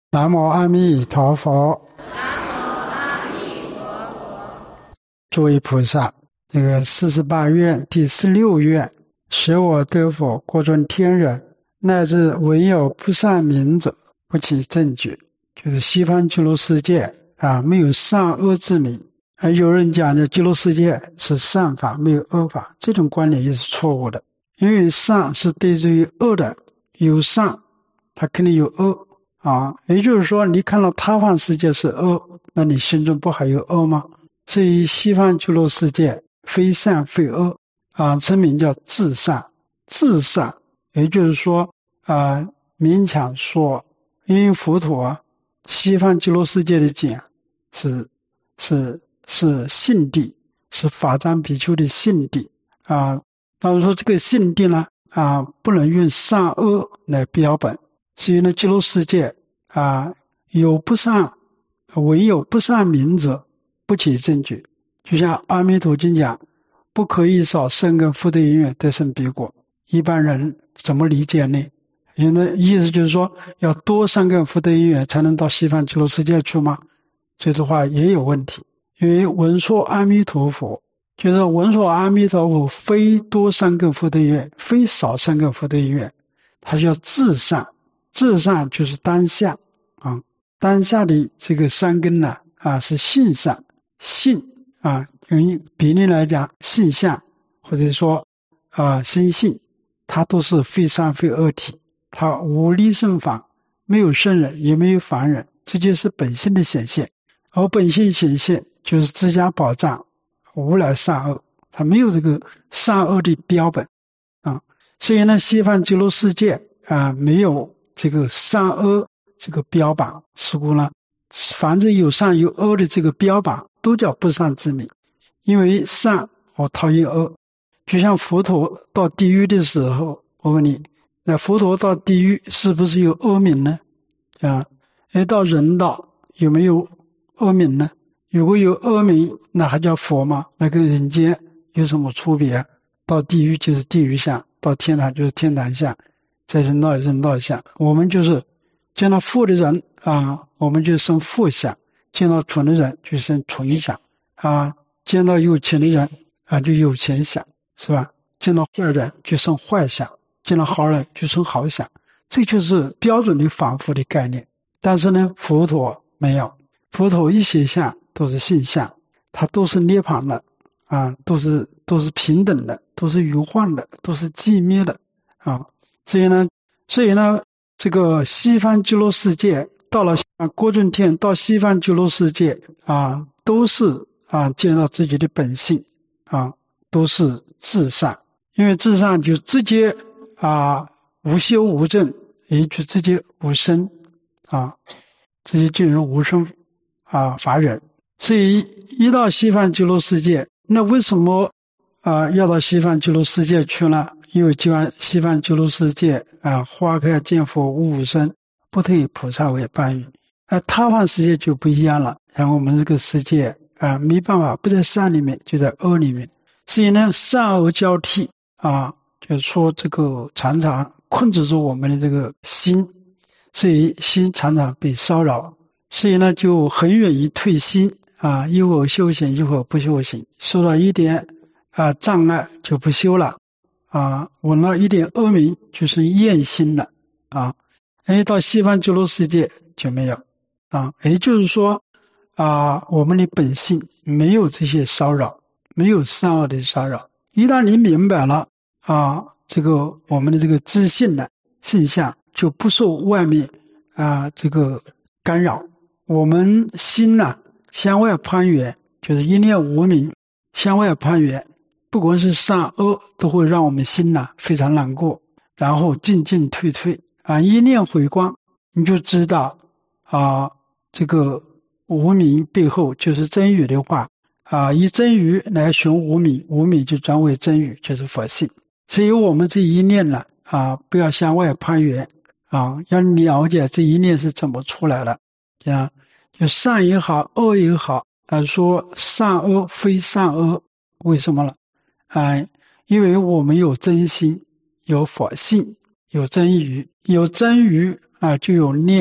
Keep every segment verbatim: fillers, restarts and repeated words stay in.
南无阿弥陀佛。 南无阿弥陀佛。 诸位菩萨，这个四十八愿第十六愿，使我得佛，过尊天人，乃至唯有不善民者，不起正觉。就是西方极乐世界啊，没有善恶之名。还有人讲的极乐世界是善法，没有恶法，这种观点也是错误的。因为善是对于恶的，有善它肯定有恶啊。也就是说，你看到他方世界是恶，那你心中不还有恶吗？所以西方极乐世界非善非恶啊，称名叫至善。至善也就是说啊，勉强说，因为佛陀啊，西方极乐世界的讲是是是信地，是法藏比丘的信地啊。当然说这个信地呢啊，不能用善恶来标本，所以呢，极乐世界啊，有不善，唯有不善民者，不起正觉。就像阿弥陀经讲，不可以少生根福德因缘得生彼国。一般人怎么理解呢？有的意思就是说，要多生根福德因缘才能到西方极乐世界去吗？这句话也有问题。因为闻说阿弥陀佛，就是闻说阿弥陀佛，非多生根福德因缘，非少生根福德因缘，它叫至善。至善就是当下啊，当下的这个三根呢啊是性善，性啊，用比例来讲，性相或者说啊心性，它都是非善非恶体，它无力生法，没有圣人也没有凡人，这就是本性的显现。而本性显现就是自家宝藏，无来善恶，它没有这个善恶的标本啊。所以呢，西方极乐世界啊没有这个善恶这个标榜，是故呢，凡是有善有恶的这个标榜，都叫不善之名。因为善我讨厌恶，就像佛陀到地狱的时候，我问你，那佛陀到地狱是不是有恶名呢？啊，而到人道有没有恶名呢？如果有恶名，那还叫佛吗？那跟人间有什么区别？到地狱就是地狱相，到天堂就是天堂相，在人道人道相。我们就是见到富的人啊，我们就生富相；见到蠢的人就生蠢相啊；见到有钱的人啊，就有钱相，是吧？见到坏人就生坏相，见到好人就生好相。这就是标准的反复的概念。但是呢，佛陀没有，佛陀一切相都是性相，它都是涅槃的啊，都是都是平等的，都是如幻的，都是寂灭的啊。所以呢，所以呢，这个西方极乐世界到了过尊天，到西方极乐世界啊，都是啊见到自己的本性啊，都是至善。因为至善就直接啊无修无证，也就直接无生啊，直接进入无生啊法忍。所以一到西方极乐世界，那为什么啊要到西方极乐世界去呢？因为西方极乐世界啊，花开见佛无无生，不特以菩萨为伴侣。而他方世界就不一样了，像我们这个世界啊，没办法不在善里面，就在恶里面。所以呢，善恶交替啊，就是说这个常常控制住我们的这个心，所以心常常被骚扰，所以呢就很容易退心啊，一会儿修行，一会儿不修行，受到一点啊障碍就不修了啊，闻了一点恶名就是厌心了啊。哎，到西方极乐世界就没有啊，也就是说啊，我们的本性没有这些骚扰，没有善恶的骚扰。一旦你明白了啊，这个我们的这个自信的现象就不受外面啊这个干扰。我们心呢、啊、向外攀缘，就是一念无明向外攀缘，不管是善恶都会让我们心呢、啊、非常难过，然后进进退退啊，一念回光你就知道啊，这个无明背后就是真语的话啊，以真语来寻无明，无明就转为真语，就是佛性。所以我们这一念呢啊，不要向外攀缘啊，要了解这一念是怎么出来的啊，就善也好，恶也好啊，说善恶非善恶，为什么呢？啊，因为我们有真心，有佛性，有真语，有真语啊，就有念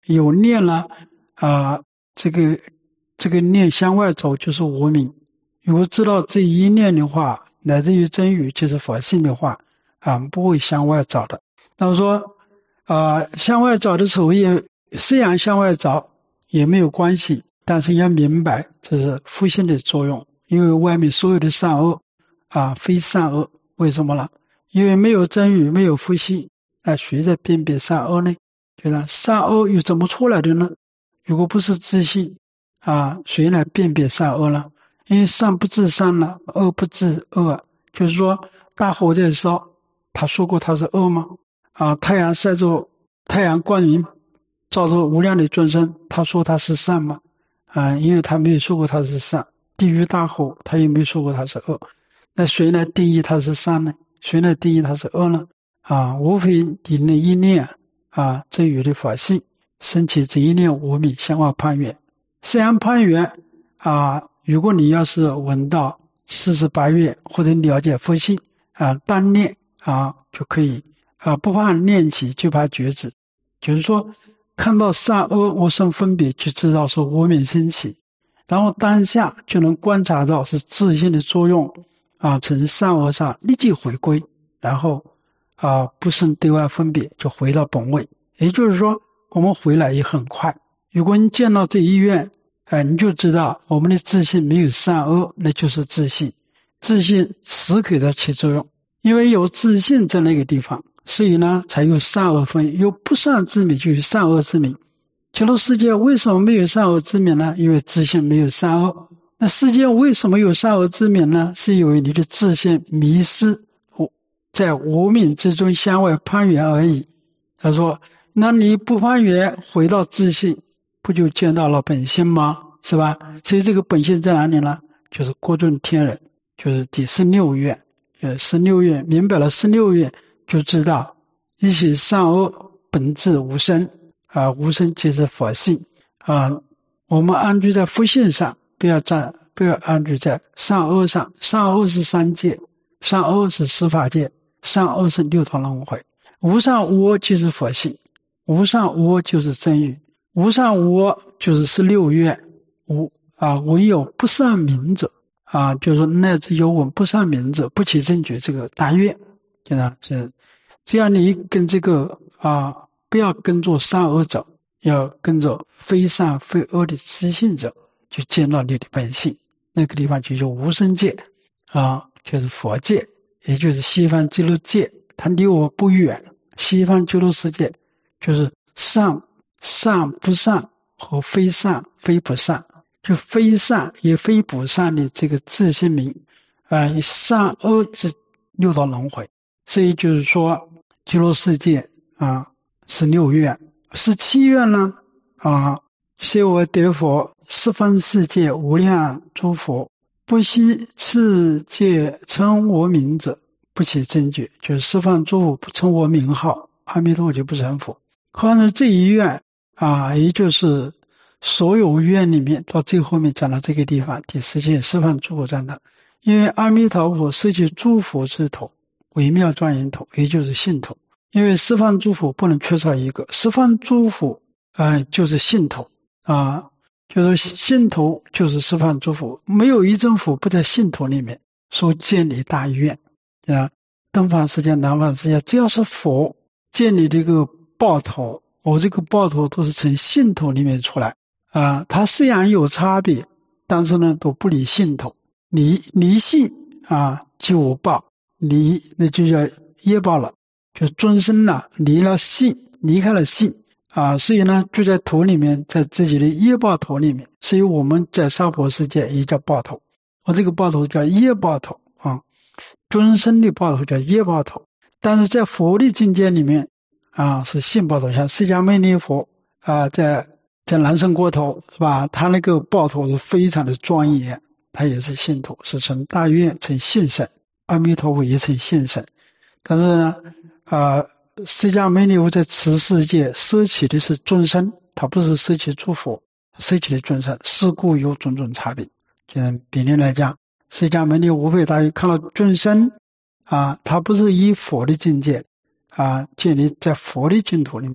有念了啊，这个这个念向外走就是无明。如果知道这一念的话，乃至于真语就是佛性的话啊，不会向外找的。那么说啊，向外找的时候也虽然向外找也没有关系，但是要明白这是复性的作用，因为外面所有的善恶啊非善恶，为什么呢？因为没有真语，没有复性，那谁在辨别善恶呢？就是善恶又怎么出来的呢？如果不是自信啊，谁来辨别善恶呢？因为善不自善了，恶不自恶，就是说大火在烧，他说过他是恶吗？啊，太阳晒着，太阳光明照着无量的众生，他说他是善吗？啊，因为他没有说过他是善。地狱大火，他也没有说过他是恶。那谁来定义他是善呢？谁来定义他是恶呢？啊，无非你那一念啊，真语的法性升起这一念无明向外攀缘。虽然攀缘啊，如果你要是闻到四十八愿或者了解佛性啊，单念啊就可以啊，不怕念起就怕觉知，就是说看到善恶无生分别就知道是无明升起，然后当下就能观察到是自性的作用啊，从善恶上立即回归，然后啊不生对外分别，就回到本位。也就是说我们回来也很快。如果你见到这一愿哎，你就知道我们的自信没有善恶，那就是自信。自信时刻在起作用，因为有自信在那个地方，所以呢才有善恶分，有不善之名就有善恶之名。极乐世界为什么没有善恶之名呢？因为自信没有善恶。那世界为什么有善恶之名呢？是因为你的自信迷失在无明之中向外攀缘而已。他说那你不攀缘回到自信，不就见到了本性吗？是吧？所以这个本性在哪里呢？就是过众天人，就是第十六愿。呃，十六愿明白了十六愿，就知道一切善恶本质无生啊，无生即是佛性啊。我们安居在佛性上，不要站，不要安居在善恶上。善恶是三界，善恶是十法界，善恶是六道轮回。无善无恶即是佛性，无善无恶就是真语。无善无恶就是十六愿，无啊唯有不善明者啊，就是说乃至有闻不善明者，不起正觉，这个大愿，就是只要你跟这个啊，不要跟着善恶者，要跟着非善非恶的自信者，就见到你的本性。那个地方就叫无生界啊，就是佛界，也就是西方极乐界，它离我不远。西方极乐世界就是善善不善和非善非不善，就非善也非不善的这个自性名啊，善恶之六道轮回。所以就是说极乐世界啊是六愿，十七愿呢啊，虽我得佛，十方世界无量诸佛，不悉次界称我名者，不起正觉，就是十方诸佛不称我名号，阿弥陀佛就不成佛。可是这一愿啊，也就是所有愿里面到最后面讲到这个地方，第十界十方诸佛在那，因为阿弥陀佛是其诸佛之头，微妙庄严头，也就是信头。因为十方诸佛不能缺少一个，十方诸佛啊、呃、就是信头啊，就是信头就是十方诸佛，没有一尊佛不在信头里面说建立大愿啊，东方世界南方世界，只要是佛建立这个报头，我这个报头都是从信头里面出来啊，它虽然有差别，但是呢都不离信头，离离信啊就有报，离那就叫业报了，就终身了，离了信，离开了信啊，所以呢住在头里面，在自己的业报头里面，所以我们在娑婆世界也叫报头，我这个报头叫业报头啊，终身的报头叫业报头，但是在佛的境界里面啊是信报头，像释迦牟尼佛啊，在在南胜国头是吧？他那个报头是非常的庄严，他也是信头，是从大愿成信神，阿弥陀佛也成信神。但是呢啊，释迦牟尼佛在此世界摄取的是众生，他不是摄取诸佛，摄取的众生，是故有种种差别。就比例来讲，释迦牟尼无非大于看到众生啊，他不是以佛的境界啊建立在佛的净土里面，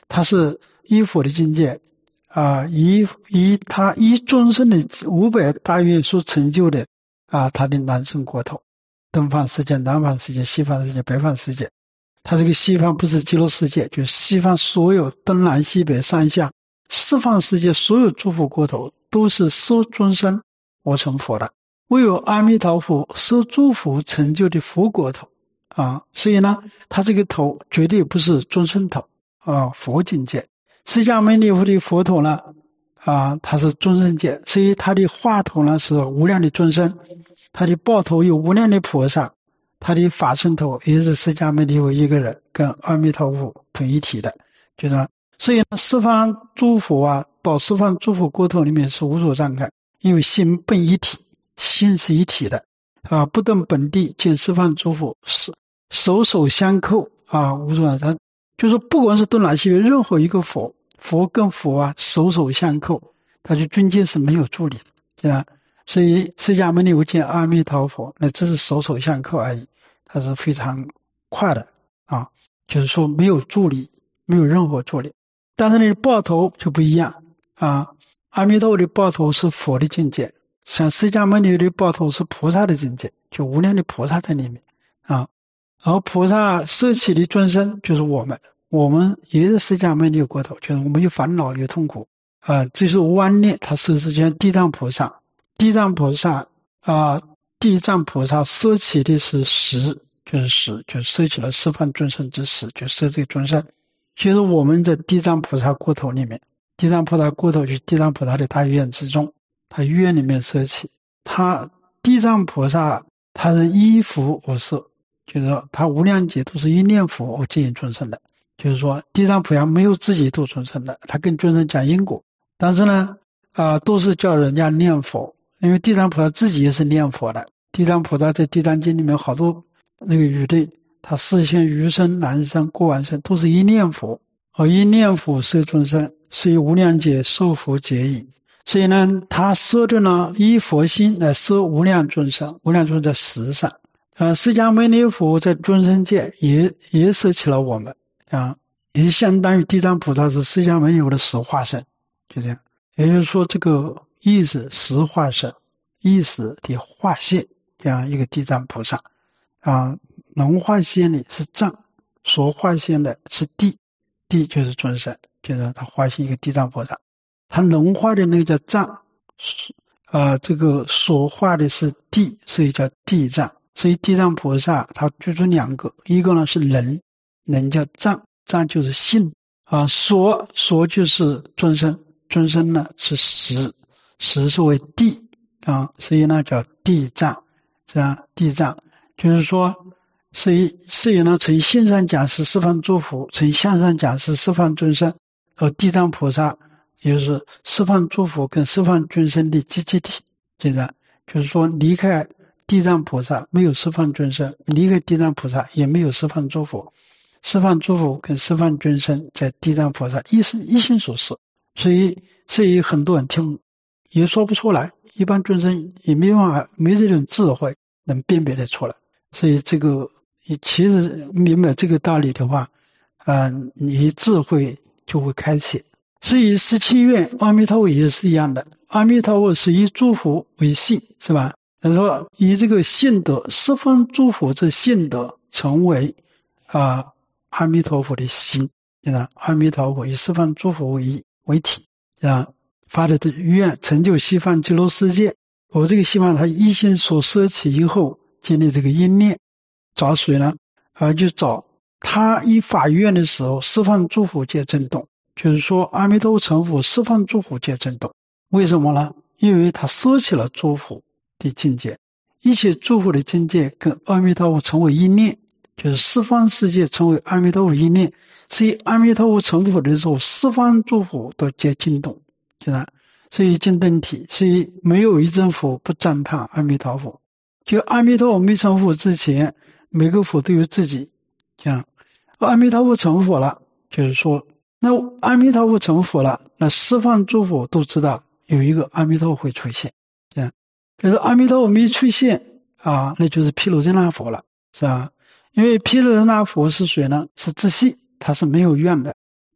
他是依佛的境界啊，以以他以众生的五百大愿所成就的啊，他的南生国土，东方世界、南方世界、西方世界、北方世界。他这个西方不是极乐世界，就是西方所有东南西北上下四方世界所有诸佛国土都是受众生而成佛的，唯有阿弥陀佛受诸佛成就的佛国土啊，所以呢，他这个头绝对不是众生头啊，佛境界。释迦牟尼佛的佛头呢啊，他是众生界，所以他的化头呢是无量的众生，他的报头有无量的菩萨，他的法身头也是释迦牟尼佛一个人，跟阿弥陀佛同一体的，就是所以十方诸佛啊，到十方诸佛国土里面是无所障碍，因为心本一体，心是一体的啊，不登本地见十方诸佛，是手手相扣啊，无所他就是不管是东南西北任何一个佛，佛跟佛啊手手相扣，他的尊敬是没有助理的，对吧？所以释迦牟尼佛见阿弥陀佛，那只是手手相扣而已，它是非常快的啊，就是说没有助理，没有任何助理。但是呢，报头就不一样啊，阿弥陀佛的报头是佛的境界，像释迦牟尼佛的报头是菩萨的境界，就无量的菩萨在里面啊。而菩萨摄起的众生就是我们，我们也是释迦牟尼佛国头，就是我们有烦恼有痛苦啊，这是妄念，他摄持像地藏菩萨，地藏菩萨啊，地藏菩萨摄起的是实，就是实，就摄起了十方众生之实，就摄这个众生。其实我们在地藏菩萨国土里面，地藏菩萨国土就是地藏菩萨的大愿之中，他愿里面摄起，他地藏菩萨他是依佛而摄，就是说他无量劫都是一念佛而接引众生的，就是说地藏菩萨没有自己度众生的，他跟众生讲因果，但是呢啊、呃，都是叫人家念佛，因为地藏菩萨自己也是念佛的。地藏菩萨在地藏经里面好多那个语对，他视现余生来生过完生都是一念佛，而一念佛摄众生，是以无量劫受佛接引，所以呢他摄的呢依佛心来摄无量众生，无量众生在实上呃，释迦牟尼佛在众生界也也摄起了我们啊，也相当于地藏菩萨是释迦牟尼佛的实化身，就这样。也就是说这个意识实化身，意识的化现这样一个地藏菩萨啊，能化现的是藏，所化现的是地，地就是众生，就是他化现一个地藏菩萨，他能化的那个叫藏啊，这个所化的是地，所以叫地藏。所以地藏菩萨他居住两个，一个呢是能，能叫藏，藏就是性啊，所所就是众生，众生呢是实，实是为地啊，所以呢叫地藏，这样地藏就是说，所以所以呢从性上讲是十方诸佛，从相上讲是十方众生，而地藏菩萨也就是十方诸佛跟十方众生的集集体，这样就是说离开地藏菩萨没有十方众生，离开地藏菩萨也没有十方诸佛，十方诸佛跟十方众生在地藏菩萨一心一心所摄，所以所以很多人听也说不出来，一般众生也没办法，没这种智慧能辨别得出来，所以这个其实明白这个道理的话呃，你智慧就会开启。所以十七愿阿弥陀佛也是一样的，阿弥陀佛是以诸佛为性，是吧？他说以这个性德，十方诸佛之性德成为啊阿弥陀佛的心，阿弥陀佛以十方诸佛为为体啊，发的愿成就西方极乐世界。我这个希望他一心所摄起以后建立这个因念，找谁呢？啊，就找他以法愿的时候，十方诸佛皆震动，就是说阿弥陀佛成佛，十方诸佛皆震动。为什么呢？因为他摄起了诸佛的境界，一切诸佛的境界跟阿弥陀佛成为一念，就是十方世界成为阿弥陀佛一念，所以阿弥陀佛成佛的时候，十方诸佛都皆惊动，是吧？所以惊动体，所以没有一尊佛不赞叹阿弥陀佛。就阿弥陀佛没成佛之前，每个佛都有自己这样，阿弥陀佛成佛了，就是说那阿弥陀佛成佛了，那十方诸佛都知道有一个阿弥陀佛会出现，这样。可是阿弥陀佛没出现啊，那就是毗卢遮那佛了，是吧？因为毗卢遮那佛是谁呢？是自性，他是没有愿的。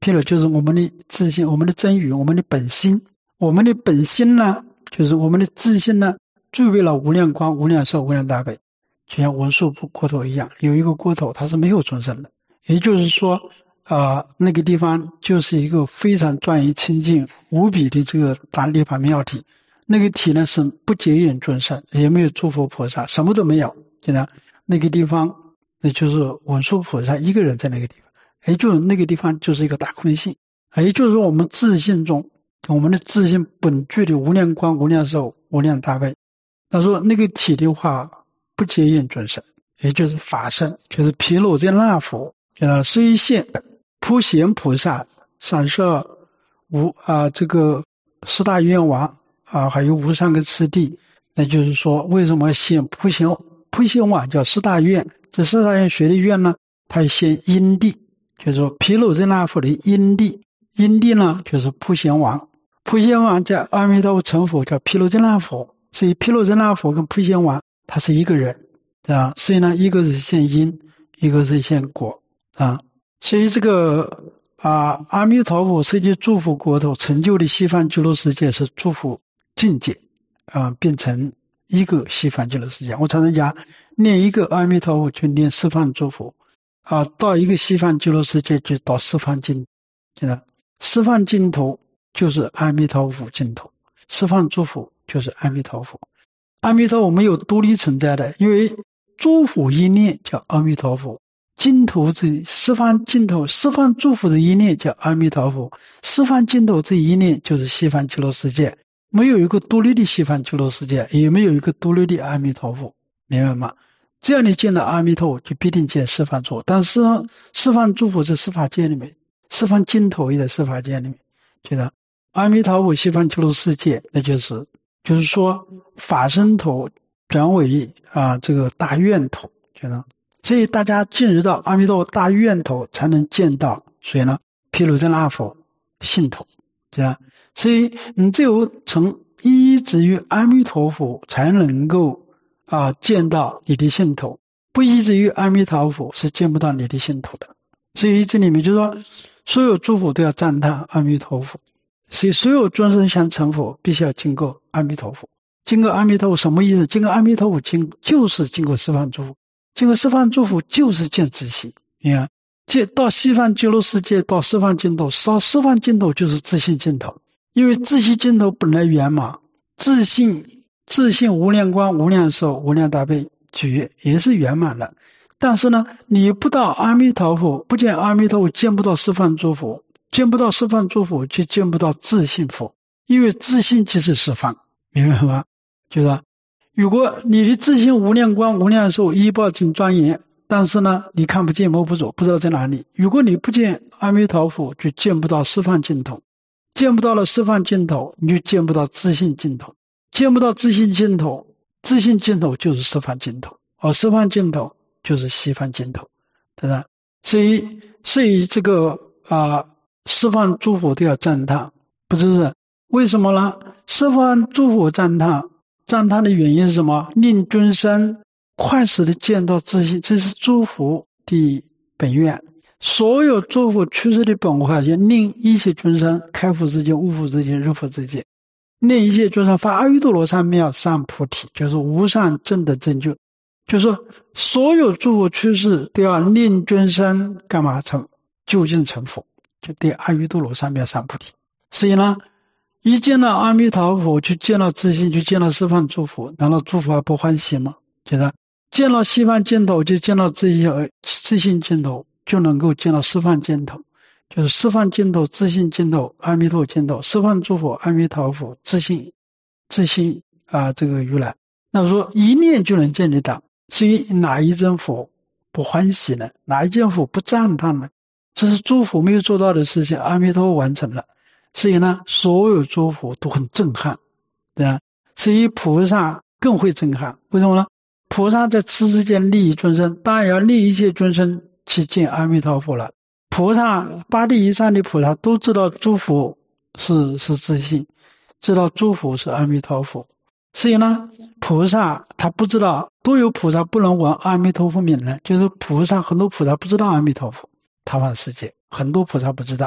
毗卢就是我们的自性，我们的真语，我们的本心。我们的本心呢，就是我们的自性呢，具备了无量光、无量寿、无量大悲，就像文殊国土一样，有一个国土它是没有众生的，也就是说啊、呃，那个地方就是一个非常专一清净无比的这个大涅槃妙体。那个体呢是不结缘众生，也没有诸佛菩萨，什么都没有。现在那个地方，那就是文殊菩萨一个人在那个地方，也就是那个地方就是一个大空性，也就是说我们自性中，我们的自性本具的无量光、无量寿、无量大悲。他说那个体的话不结缘众生，也就是法身，就是毗卢遮那佛，呃，虽现普贤菩萨闪烁无啊、呃、这个四大愿王啊，还有无上个次第。那就是说为什么现普贤普贤王叫四大愿？这四大愿学的愿呢，它现因地，就是说毗卢遮那佛的因地，因地呢就是普贤王，普贤王在阿弥陀佛成佛叫毗卢遮那佛，所以毗卢遮那佛跟普贤王他是一个人啊，所以呢一个是现因，一个是现果啊，所以这个啊阿弥陀佛设计祝福国土成就的西方极乐世界是祝福境界啊，变成一个西方极乐世界。我常常讲，念一个阿弥陀佛就念十方祝福啊，到一个西方极乐世界就到十方净，现在十方净土就是阿弥陀佛净土，十方祝福就是阿弥陀佛。阿弥陀佛没有独立存在的，因为诸佛一念叫阿弥陀佛，净土之十方净土，十方祝福的一念叫阿弥陀佛，十方净土这一念就是西方极乐世界。没有一个独立的西方极乐世界，也没有一个独立的阿弥陀佛，明白吗？只要你见到阿弥陀佛，就必定见十方祝福。但是十方祝福是十法界里面，十方净土也在十法界里面，觉得阿弥陀佛西方极乐世界，那就是就是说法身土转为啊这个大愿土，觉得所以大家进入到阿弥陀佛大愿土，才能见到谁呢？毗卢遮那佛信土，这样。所以你只有从依止于阿弥陀佛，才能够啊见到你的信土，不依止于阿弥陀佛是见不到你的信土的。所以这里面就说，所有诸佛都要赞叹阿弥陀佛，所以所有众生想成佛，必须要经过阿弥陀佛。经过阿弥陀佛什么意思？经过阿弥陀佛经就是经过十方诸佛，经过十方诸佛就是见自性。你看，见到西方极乐世界，到十方净土，到十方净土就是自性净土。因为自性净土本来圆满，自性自性无量光、无量寿、无量大悲觉也是圆满的。但是呢，你不到阿弥陀佛，不见阿弥陀佛，见不到十方诸佛，见不到十方诸佛，就见不到自性佛。因为自性即是十方，明白吗？就是如果你的自性无量光、无量寿、依报真庄严，但是呢，你看不见摸不着，不知道在哪里。如果你不见阿弥陀佛，就见不到十方净土。见不到了十方净土，你就见不到自性净土，见不到自性净土，自性净土就是十方净土，而十方净土就是西方净土，对吧？所以，所以这个啊，十方诸佛都要赞叹，不是为什么呢？十方诸佛赞叹，赞叹的原因是什么？令众生快速的见到自性，这是诸佛的本愿。所有诸佛趋势的本化性，令一切众生开悟之见、悟佛之见、入佛之见，令一切众生发阿耨多罗三藐三菩提，就是无上正的正觉。就是说所有诸佛趋势都要令众生干嘛成究竟成佛，就对阿耨多罗三藐三菩提。所以呢，一见到阿弥陀佛，就见到自性，就见到十方诸佛，难道诸佛还不欢喜吗？觉得见到西方净土，就见到自性，自性净土。就能够见到十方净土，就是十方净土、自性净土、阿弥陀净土，十方诸佛、阿弥陀佛、自性、自性啊，这个如来。那说一念就能见得到，所以哪一尊佛不欢喜呢？哪一尊佛不赞叹呢？这是诸佛没有做到的事情，阿弥陀佛完成了。所以呢，所有诸佛都很震撼，对吧？所以菩萨更会震撼，为什么呢？菩萨在此世间利益众生，当然要利益一切众生去见阿弥陀佛了。菩萨八地以上的菩萨都知道诸佛是是自性，知道诸佛是阿弥陀佛。所以呢，菩萨他不知道，都有菩萨不能闻阿弥陀佛名呢，就是菩萨很多菩萨不知道阿弥陀佛，他方世界很多菩萨不知道。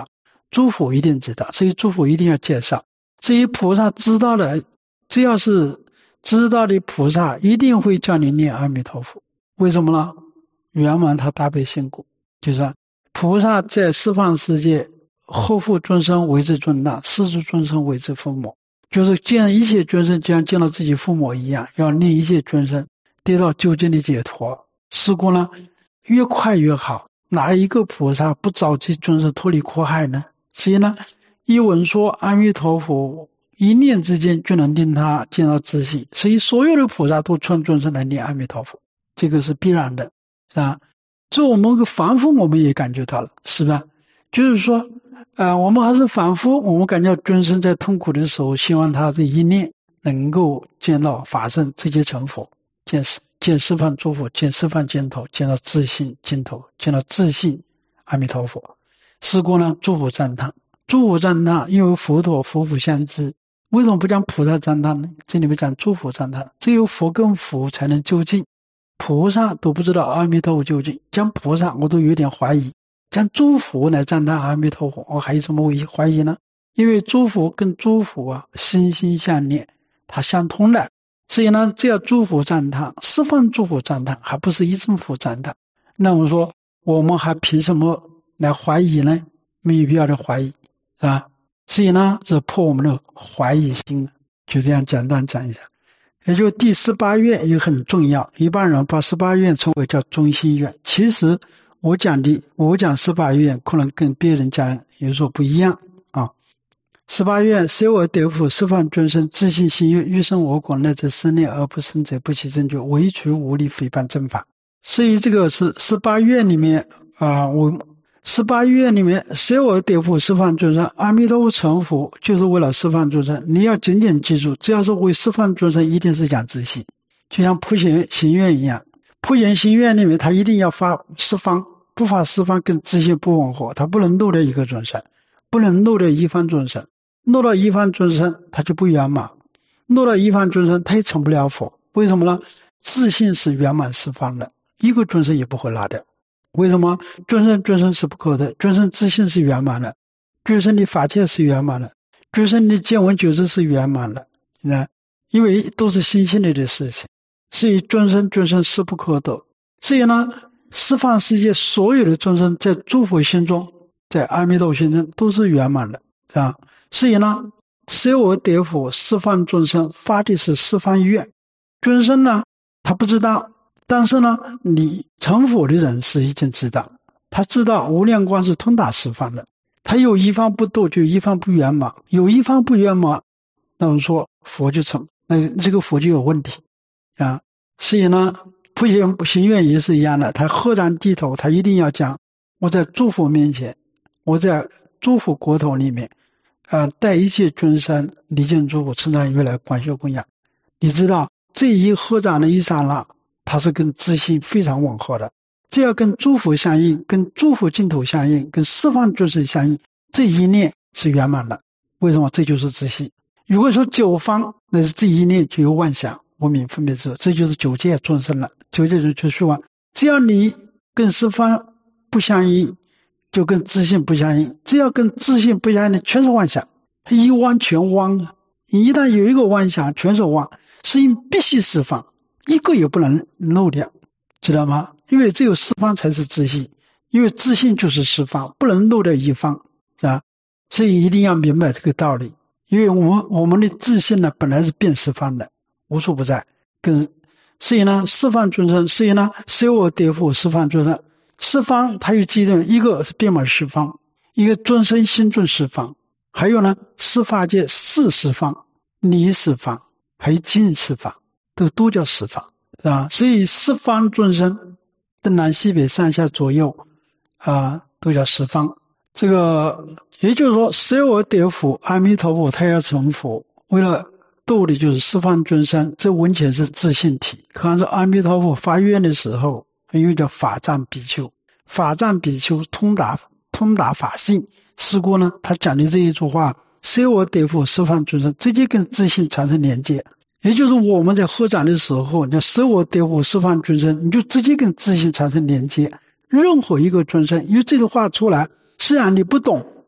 诸佛一定知道，所以诸佛一定要介绍。至于菩萨知道的，只要是知道的菩萨一定会叫你念阿弥陀佛。为什么呢？圆满他大悲心故，就是说菩萨在十方世界后复众生为之尊大，世诸众生为之父母，就是见一切众生就像见到自己父母一样，要令一切众生得到究竟的解脱。是故呢，越快越好，哪一个菩萨不着急众生脱离苦海呢？所以呢，一闻说阿弥陀佛，一念之间就能令他见到自信，所以所有的菩萨都劝众生来念阿弥陀佛，这个是必然的啊。这我们个凡夫我们也感觉到了，是吧？就是说呃，我们还是凡夫，我们感觉众生在痛苦的时候，希望他这一念能够见到法身，直接成佛，见见十方诸佛，见十方尽头，见到自信尽头，见到自信阿弥陀佛。是故呢，诸佛赞叹，诸佛赞叹，因为佛陀佛佛相知。为什么不讲菩萨赞叹呢？这里面讲诸佛赞叹，只有佛跟佛才能究竟，菩萨都不知道阿弥陀佛究竟，讲菩萨我都有点怀疑，讲诸佛来赞叹阿弥陀佛，我还有什么怀疑呢？因为诸佛跟诸佛啊心心相念，它相通的，所以呢，只要诸佛赞叹，十方诸佛赞叹，还不是一尊佛赞叹。那我说我们还凭什么来怀疑呢？没有必要的怀疑，是吧？所以呢，是破我们的怀疑心，就这样简单讲一下。也就第十八愿也很重要，一般人把十八愿称为叫中心愿，其实我讲的我讲十八愿可能跟别人讲有所不一样啊。十八愿，舍我得福，十方众生自信心愿，欲生我国，乃至生念而不生者，不起正觉，唯除无力诽谤正法。所以这个是十八愿里面啊，我十八愿里面舍我得福，十方众生，阿弥陀佛成佛就是为了十方众生。你要紧紧记住，只要是为十方众生，一定是讲自信，就像普贤行愿一样，普贤行愿里面他一定要发十方，不发十方跟自信不吻合，他不能漏掉一个众生，不能漏掉一方众生，漏到一方众生他就不圆满，漏到一方众生他也成不了佛。为什么呢？自信是圆满十方的，一个众生也不会拿掉。为什么？众生众生是不可得，众生自信是圆满的，众生的法界是圆满的，众生的见闻觉知是圆满的，因为都是心性里的事情，所以众生众生是不可得。所以呢，十方世界所有的众生在诸佛心中，在阿弥陀心中都是圆满的啊。所以呢，舍我得福，十方众生发的是十方愿。众生呢，他不知道，但是呢，你成佛的人是已经知道，他知道无量光是通达十方的，他有一方不度，就一方不圆满，有一方不圆满，那我们说佛就成，那这个佛就有问题啊。所以呢，普贤行愿也是一样的，他合掌低头，他一定要讲，我在诸佛面前，我在诸佛国土里面啊，带一切众生离境诸佛，称赞如来广修供养。你知道这一合掌的一刹那，它是跟自信非常吻合的，这要跟诸佛相应，跟诸佛净土相应，跟十方众生相应，这一念是圆满的。为什么？这就是自信。如果说九方，那是这一念就有妄想无明分别执着，这就是九界众生了，九界人去说，只要你跟十方不相应，就跟自信不相应，只要跟自信不相应，全是妄想，一妄全妄啊！你一旦有一个妄想，全是妄，所以必须释放，一个也不能漏掉，知道吗？因为只有十方才是自信，因为自信就是十方，不能漏掉一方啊！所以一定要明白这个道理，因为我们我们的自信呢，本来是遍十方的，无处不在，跟所以呢，十方众生，所以呢，舍我得福，十方众生，十方它有几种，一个是遍满十方，一个众生心中十方，还有呢，十法界四十方、离十方，还有尽十方，都都叫十方啊。所以十方众生，东南西北上下左右啊，都叫十方。这个也就是说，舍我得福，阿弥陀佛他要成佛，为了度的就是十方众生，这完全是自信体。看说阿弥陀佛发愿的时候，因为叫法藏比丘，法藏比丘通达通达法性，是故呢，他讲的这一句话，舍我得福，十方众生，直接跟自信产生连接。也就是我们在合掌的时候，你舍我得福，十方众生，你就直接跟自信产生连接。任何一个众生，因为这句话出来，虽然你不懂，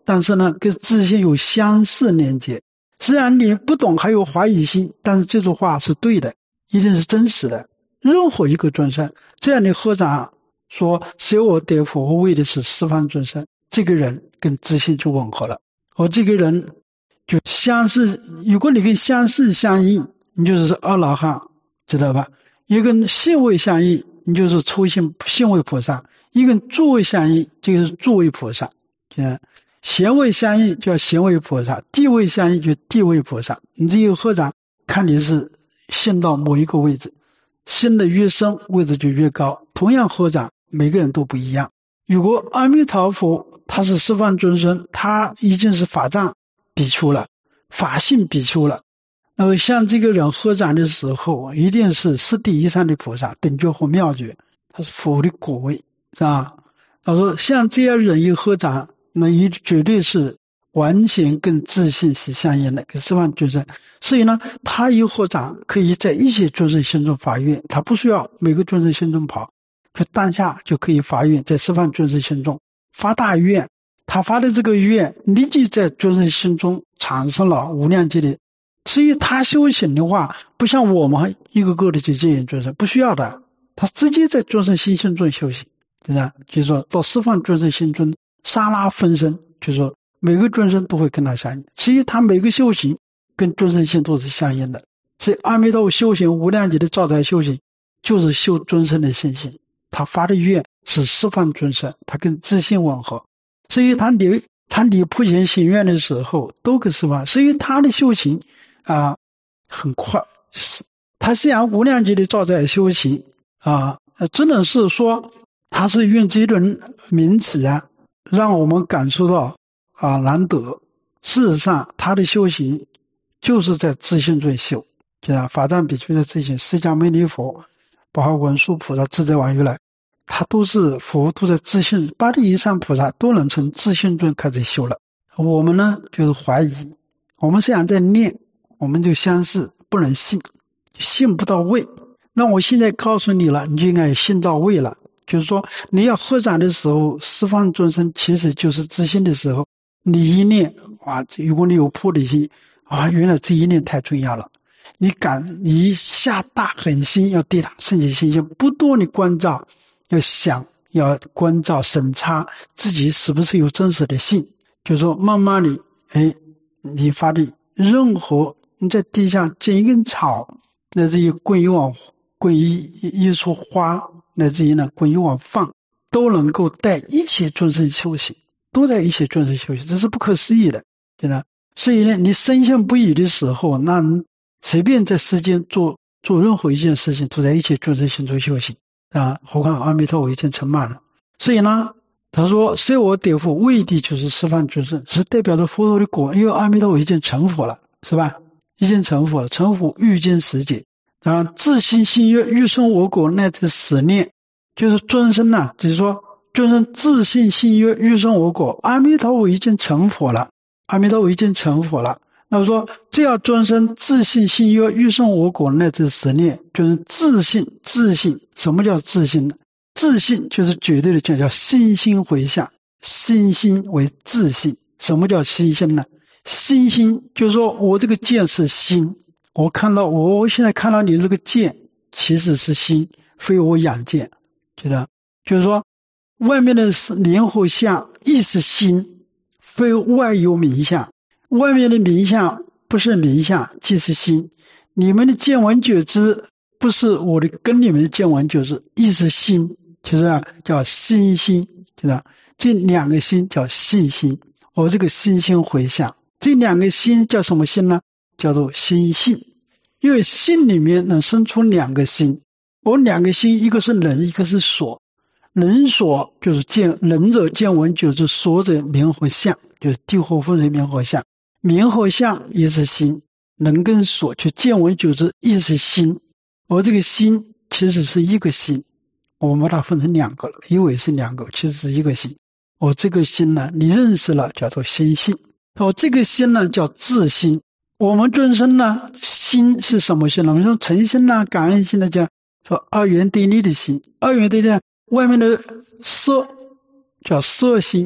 但是呢跟自信有相似连接。虽然你不懂还有怀疑心，但是这句话是对的，一定是真实的。任何一个众生，这样的合掌说舍我得佛，我为的是十方众生，这个人跟自信就吻合了，而这个人就相似。如果你跟相似相应，你就是阿罗汉，知道吧？一个性位相应，你就是初性性位菩萨；一个诸位相应，就是诸位菩萨。嗯，贤位相应叫贤位菩萨，地位相应就地位菩萨。你这个合掌，看你是信到某一个位置，信的越深，位置就越高。同样合掌，每个人都不一样。如果阿弥陀佛他是十方众生，他已经是法藏比丘了，法性比丘了。那么像这个人合掌的时候，一定是十地以上的菩萨，等觉或妙觉，他是佛的果位，是吧？他说像这样人一合掌，那一绝对是完全跟自信是相应的，跟十方众生。所以呢，他一合掌可以在一切众生心中发愿，他不需要每个众生心中跑，就当下就可以发愿，在十方众生心中发大愿。他发的这个愿立即在众生心中产生了无量劫的。所以他修行的话，不像我们一个个的去接引众生，不需要的，他直接在众生心性中修行，对吧？就是说到十方众生心中刹那分身，就是说每个众生都会跟他相应。其实他每个修行跟众生心都是相应的。所以阿弥陀佛修行无量劫的造财修行，就是修众生的心性。他发的愿是十方众生，他跟自性吻合，所以他离他离普贤行愿的时候都跟十方，所以他的修行啊，很快，他虽然无量劫的造在修行啊，只能是说他是用这种名词啊，让我们感受到啊难得。事实上，他的修行就是在自性中修，就像法藏比丘在自性，释迦牟尼佛、宝华文殊菩萨、自在王如来，他都是佛，都在自性，八地以上菩萨都能从自性中开始修了。我们呢，就是怀疑，我们虽然在念，我们就相似，不能信，信不到位。那我现在告诉你了，你就应该信到位了。就是说，你要合掌的时候，十方众生其实就是自信的时候，你一念，哇，如果你有菩提心，啊，原来这一念太重要了。你敢，你下大狠心，要对他升起信心，不断的关照，要想，要关照审查自己是不是有真实的信。就是说，慢慢的，哎，你发的任何你在地下捡一根草，乃至于滚一碗滚一一束花，乃至于呢滚一碗饭，都能够带一切众生修行，都在一切众生修行，这是不可思议的，对吧？所以呢，你深信不疑的时候，那随便在世间做做任何一件事情，都在一切众生心中修行啊。何况阿弥陀佛已经成满了。所以呢，他说舍我得佛，为的就是十方众生，是代表着佛陀的果，因为阿弥陀佛已经成佛了，是吧？已经成佛了，成佛欲经十劫啊，自信信愿欲生我果，乃至十念，就是众生呐、啊，就是说众生自信信愿欲生我果，阿弥陀佛已经成佛了，阿弥陀佛已经成佛了。那么说，只要众生自信信愿欲生我果，乃至十念，就是自信自信。什么叫自信呢？自信就是绝对的讲，叫心心回向，心心为自信。什么叫心心呢？心心就是说我这个见是心，我看到我现在看到你这个见其实是心，非我眼见，觉得就是说外面的灵活相亦是心，非外有名相，外面的名相不是名相，即是心。你们的见闻觉知不是我的跟你们的见闻觉知，亦是心，就是、啊、叫心心，知道这两个心叫信心，我这个心心回向，这两个心叫什么心呢？叫做心性。因为心里面能生出两个心，我两个心，一个是能，一个是所。能所就是见，能者见闻觉知，所者名和相，就是地火风水名和相。名和相也是心，能跟所就见闻觉知亦是心。而这个心其实是一个心，我们把它分成两个了，以为是两个，其实是一个心。我这个心呢，你认识了叫做心性，我这个心呢叫自心。我们众生呢，心是什么心呢？我们说诚心呢、感恩心呢，叫说二元对立的心。二元对立，外面的色叫色心，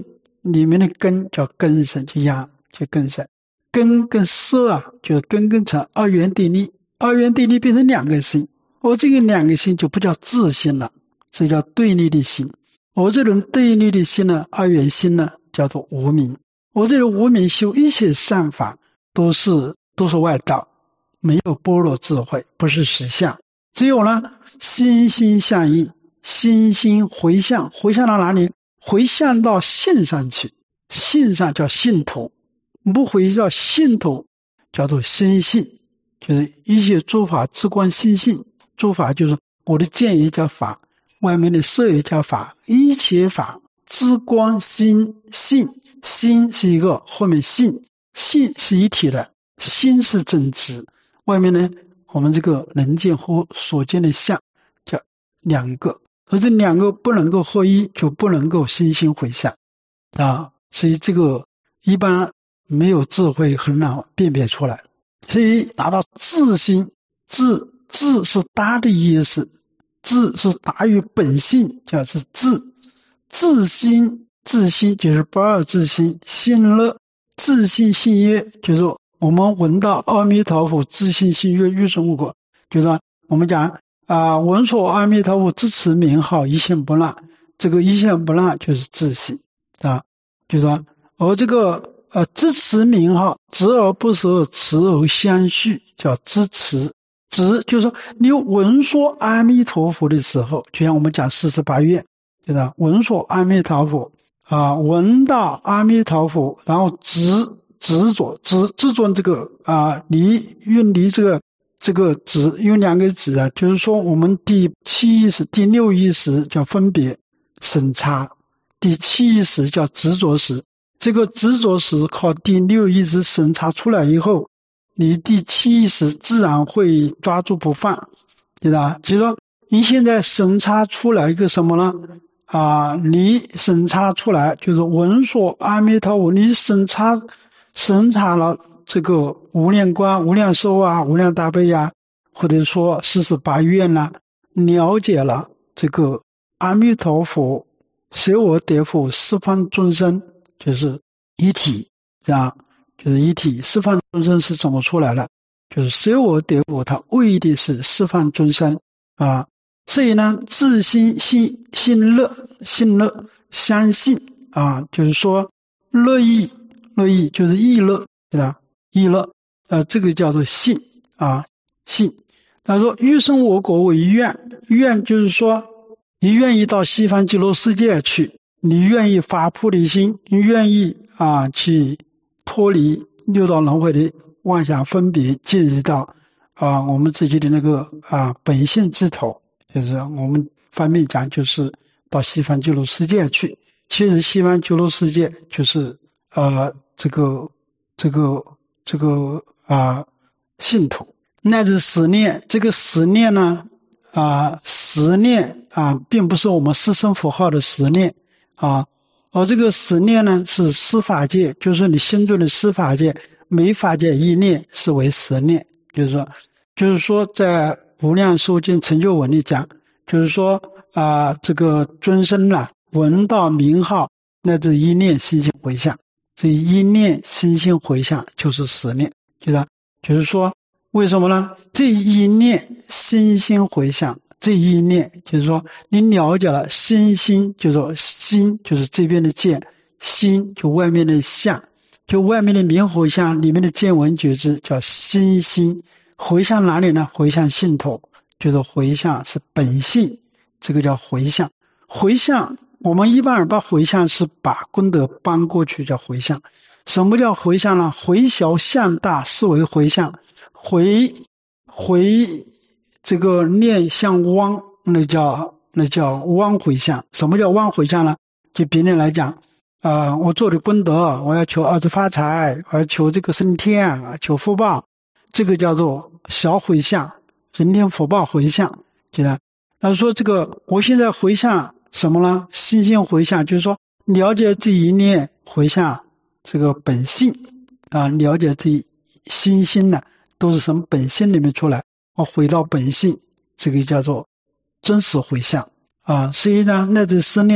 里面的根叫根身，就阳，就根身。根跟色啊，就是根跟尘二元对立，二元对立变成两个心，我这个两个心就不叫自心了，这叫对立的心。我这种对立的心呢，二元心呢，叫做无明。我这种无明修一切善法，都是都是外道，没有般若智慧，不是实相。只有呢，心心相印，心心回向，回向到哪里？回向到性上去，性上叫性土，不回到性土叫做心性，就是一切诸法之观心性。诸法就是我的见也叫法，外面的色也叫法，一切法之观心性。心是一个，后面性，性是一体的，心是真知。外面呢，我们这个能见和所见的相叫两个，而这两个不能够合一，就不能够心心回向啊。所以这个一般没有智慧很难辨别出来。所以达到自心，自自是达的意思，自是达于本性，叫是自自心。自心就是不二自心，心乐自心信业，就是我们闻到阿弥陀佛自心信业欲生无果，就是我们讲啊，闻说阿弥陀佛之持名号一线不落，这个一线不落就是自心啊，就是说而这个呃支持名号，执而不舍，持而相续，叫支持。执就是说你闻说阿弥陀佛的时候，就像我们讲四十八愿，就是闻说阿弥陀佛啊，闻到阿弥陀佛，然后执执着执执着这个啊离运离这个这个执，有两个执啊，就是说我们第七意识、第六意识叫分别审查，第七意识叫执着识。这个执着识靠第六意识审查出来以后，你第七意识自然会抓住不放，对吧？就是说你现在审查出来一个什么呢？啊，你审查出来就是闻说阿弥陀佛，你审查审查了这个无量观、无量寿啊、无量大悲啊，或者说四十八愿啊，了解了这个阿弥陀佛舍我得佛十方众生就是一体，啊，就是一体。十方众生是怎么出来的？就是舍我得佛，它为的是十方众生啊。所以呢，自心信信乐，信乐相信啊，就是说乐意，乐意就是意乐，对吧？意乐，呃，这个叫做信啊，信。他说欲生我国为愿，愿就是说你愿意到西方极乐世界去，你愿意发菩提心，你愿意啊去脱离六道轮回的妄想分别，进入到啊我们自己的那个啊本性之头。就是我们方面讲，就是到西方极乐世界去。其实西方极乐世界就是呃这个这个这个啊信徒，乃至十念。这个十念呢啊十念啊，并不是我们四声符号的十念啊，而这个十念呢是十法界，就是你心中的十法界，每法界一念是为十念。就是说，就是说在无量寿经成就文里讲，就是说啊、呃，这个尊生啦、啊，闻到名号，乃至一念心性回向，这一念心性回向就是十念，就是就是说，为什么呢？这一念心性回向，这一念就是说，你了解了心心，就是说心就是这边的见，心就外面的相，就外面的名回向里面的见闻觉知叫心心。回向哪里呢？回向性头，就是回向是本性，这个叫回向。回向我们一般人把回向是把功德搬过去叫回向。什么叫回向呢？回小向大是为回向，回回这个念向汪，那叫那叫汪回向。什么叫汪回向呢？就别人来讲啊、呃，我做的功德，我要求儿子发财，我要求这个升天，求福报，这个叫做小回向，人天福报回向，觉得？他说这个我现在回向什么呢？心性回向，就是说了解这一念回向这个本性啊，了解自己心心呢，都是从本性里面出来，我回到本性，这个叫做真实回向啊。所以呢，乃至思念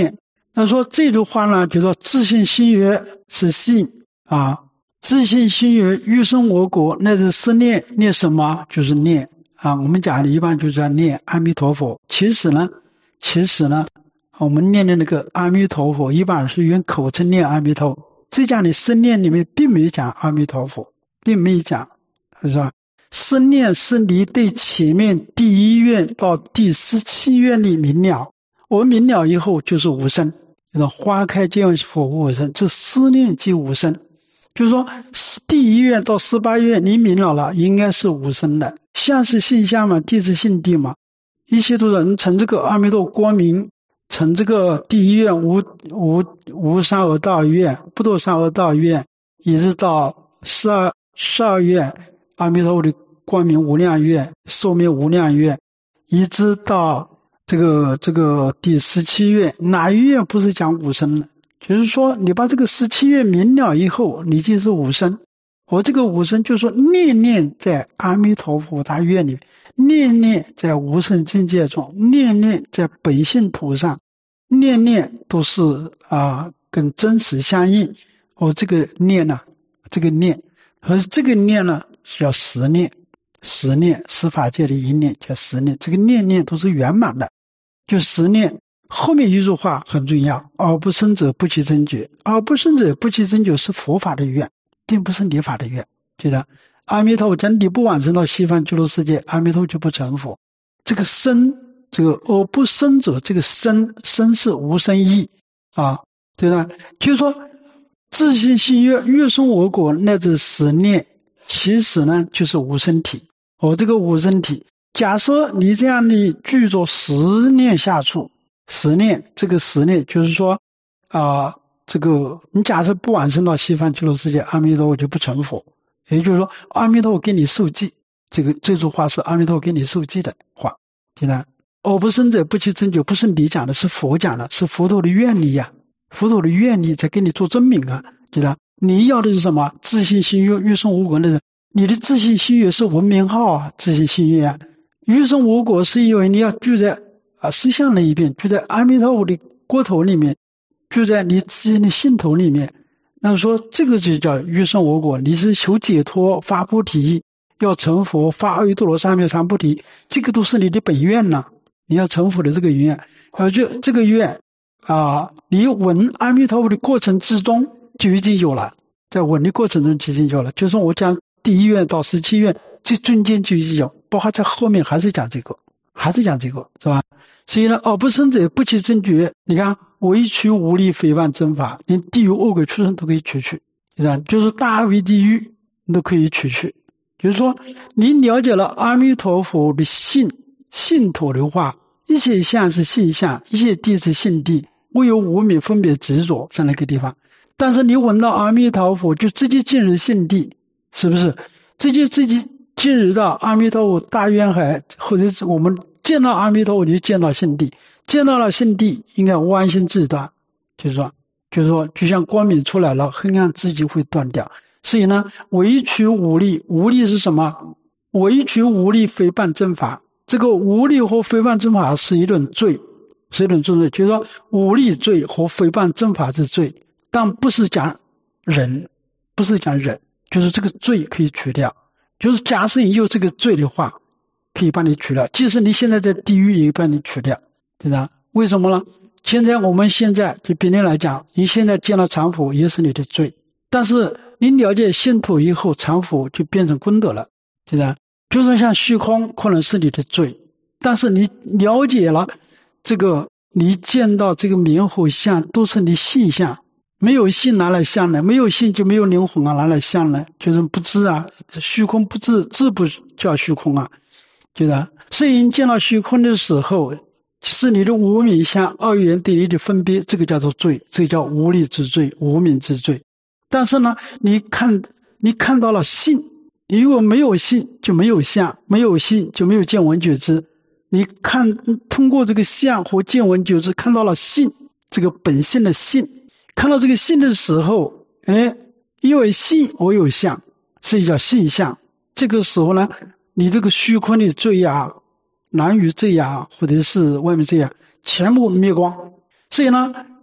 那说这句话呢，就说自信心曰是信啊，自信心曰欲生我国，那是是念，念什么？就是念啊。我们讲的一般就叫念阿弥陀佛。其实呢，其实呢，我们念的那个阿弥陀佛，一般是用口称念阿弥陀。这讲的生念里面并没讲阿弥陀佛，并没讲，是吧？生念是你对前面第一愿到第十七愿里明了，我明了以后就是无生，就是花开见佛无生，这思念即无生。就是说第一愿到十八愿你明了了，应该是无生的。相是性相嘛，地是性地嘛，一切都是成这个阿弥陀光明，成这个第一愿无无无三恶道愿，不堕三恶道愿，一直到十二十二愿阿弥陀佛的光明无量愿，寿命无量愿，一直到这个这个第十七愿，哪一愿不是讲无生的？就是说你把这个十七愿明了以后，你就是无生。我这个无生就是说念念在阿弥陀佛大愿里，念念在无生境界中，念念在本性图上，念念都是啊跟真实相应。我这个念呢、啊，这个念和这个念呢叫实念，实念十法界的一念叫实念，这个念念都是圆满的，就实念。后面一句话很重要，而不生者不其真觉，而不生者不其真觉是佛法的愿，并不是理法的愿。记得阿弥陀佛讲你不往生到西方极乐世界，阿弥陀佛就不成佛。这个生，这个而不生者，这个生生是无生义啊，对吧？就是说自信心愿欲生我国，乃至实念，其实呢就是无生体。我、哦、这个无生体，假设你这样的具作十念下处，十念这个十念就是说啊、呃，这个你假设不往生到西方极乐世界，阿弥陀佛就不成佛。也就是说阿弥陀佛给你受记，这个这句话是阿弥陀佛给你受记的话。现在而不生者不其真觉，不是你讲的，是佛讲的，是佛陀的愿力呀、啊，佛陀的愿力在给你做证明啊。觉得你要的是什么？自信心愿欲生无国的人，你的自信心愿是文名号啊，自信心愿啊。欲生无国是因为你要住在啊实相那一边，住在阿弥陀佛的国头里面，住在你自己的心头里面。那说这个就叫欲生我国，你是求解脱发菩提，要成佛发阿耨多罗三藐三菩提，这个都是你的本愿呐、啊。你要成佛的这个愿，而就这个愿啊，你闻阿弥陀佛的过程之中就已经有了，在闻的过程中就已经有了。就是我讲第一愿到十七愿，这中间就已经有，包括在后面还是讲这个，还是讲这个，是吧？所以呢，而不生者不其真觉，你看唯取无力非万真法，连地狱恶鬼畜生都可以取去，就是大为地狱你都可以取去。就是说你了解了阿弥陀佛的性性土的话，一切相是性相，一切地是性地，唯有无明分别执着在那个地方。但是你闻到阿弥陀佛就直接进入性地，是不是直接自己进入到阿弥陀佛大愿海，或者是我们见到阿弥陀佛就见到性地，见到了性地应该弯心自断，就是说就是说就像光明出来了，黑暗自己会断掉。所以呢，唯取无力，无力是什么？唯取无力非办正法，这个无力和非办正法是一种罪，是一种罪，就是说无力罪和非办正法之罪，但不是讲人，不是讲人，就是这个罪可以取掉，就是假设你有这个罪的话，可以帮你取掉，即使你现在在地狱也帮你取掉，对吧？为什么呢？现在我们现在就别人来讲，你现在见了常佛也是你的罪，但是你了解信土以后，常佛就变成功德了，对吧？就算像虚空可能是你的罪，但是你了解了这个，你见到这个名和相都是你性相，没有性哪来相呢？没有性就没有灵魂啊，哪来相呢？就是不知啊，虚空不知，知不叫虚空啊，对吧？所以你见到虚空的时候，是你的无明相二元对立的分别，这个叫做罪，这叫无力之罪，无明之罪。但是呢，你看你看到了性，你如果没有性就没有相，没有性就没有见闻觉知。你看通过这个相和见闻觉知看到了性，这个本性的性，看到这个性的时候，哎，因为性我有相，所以叫性相。这个时候呢，你这个虚空的罪啊，难于罪啊，或者是外面罪啊，全部灭光。所以呢，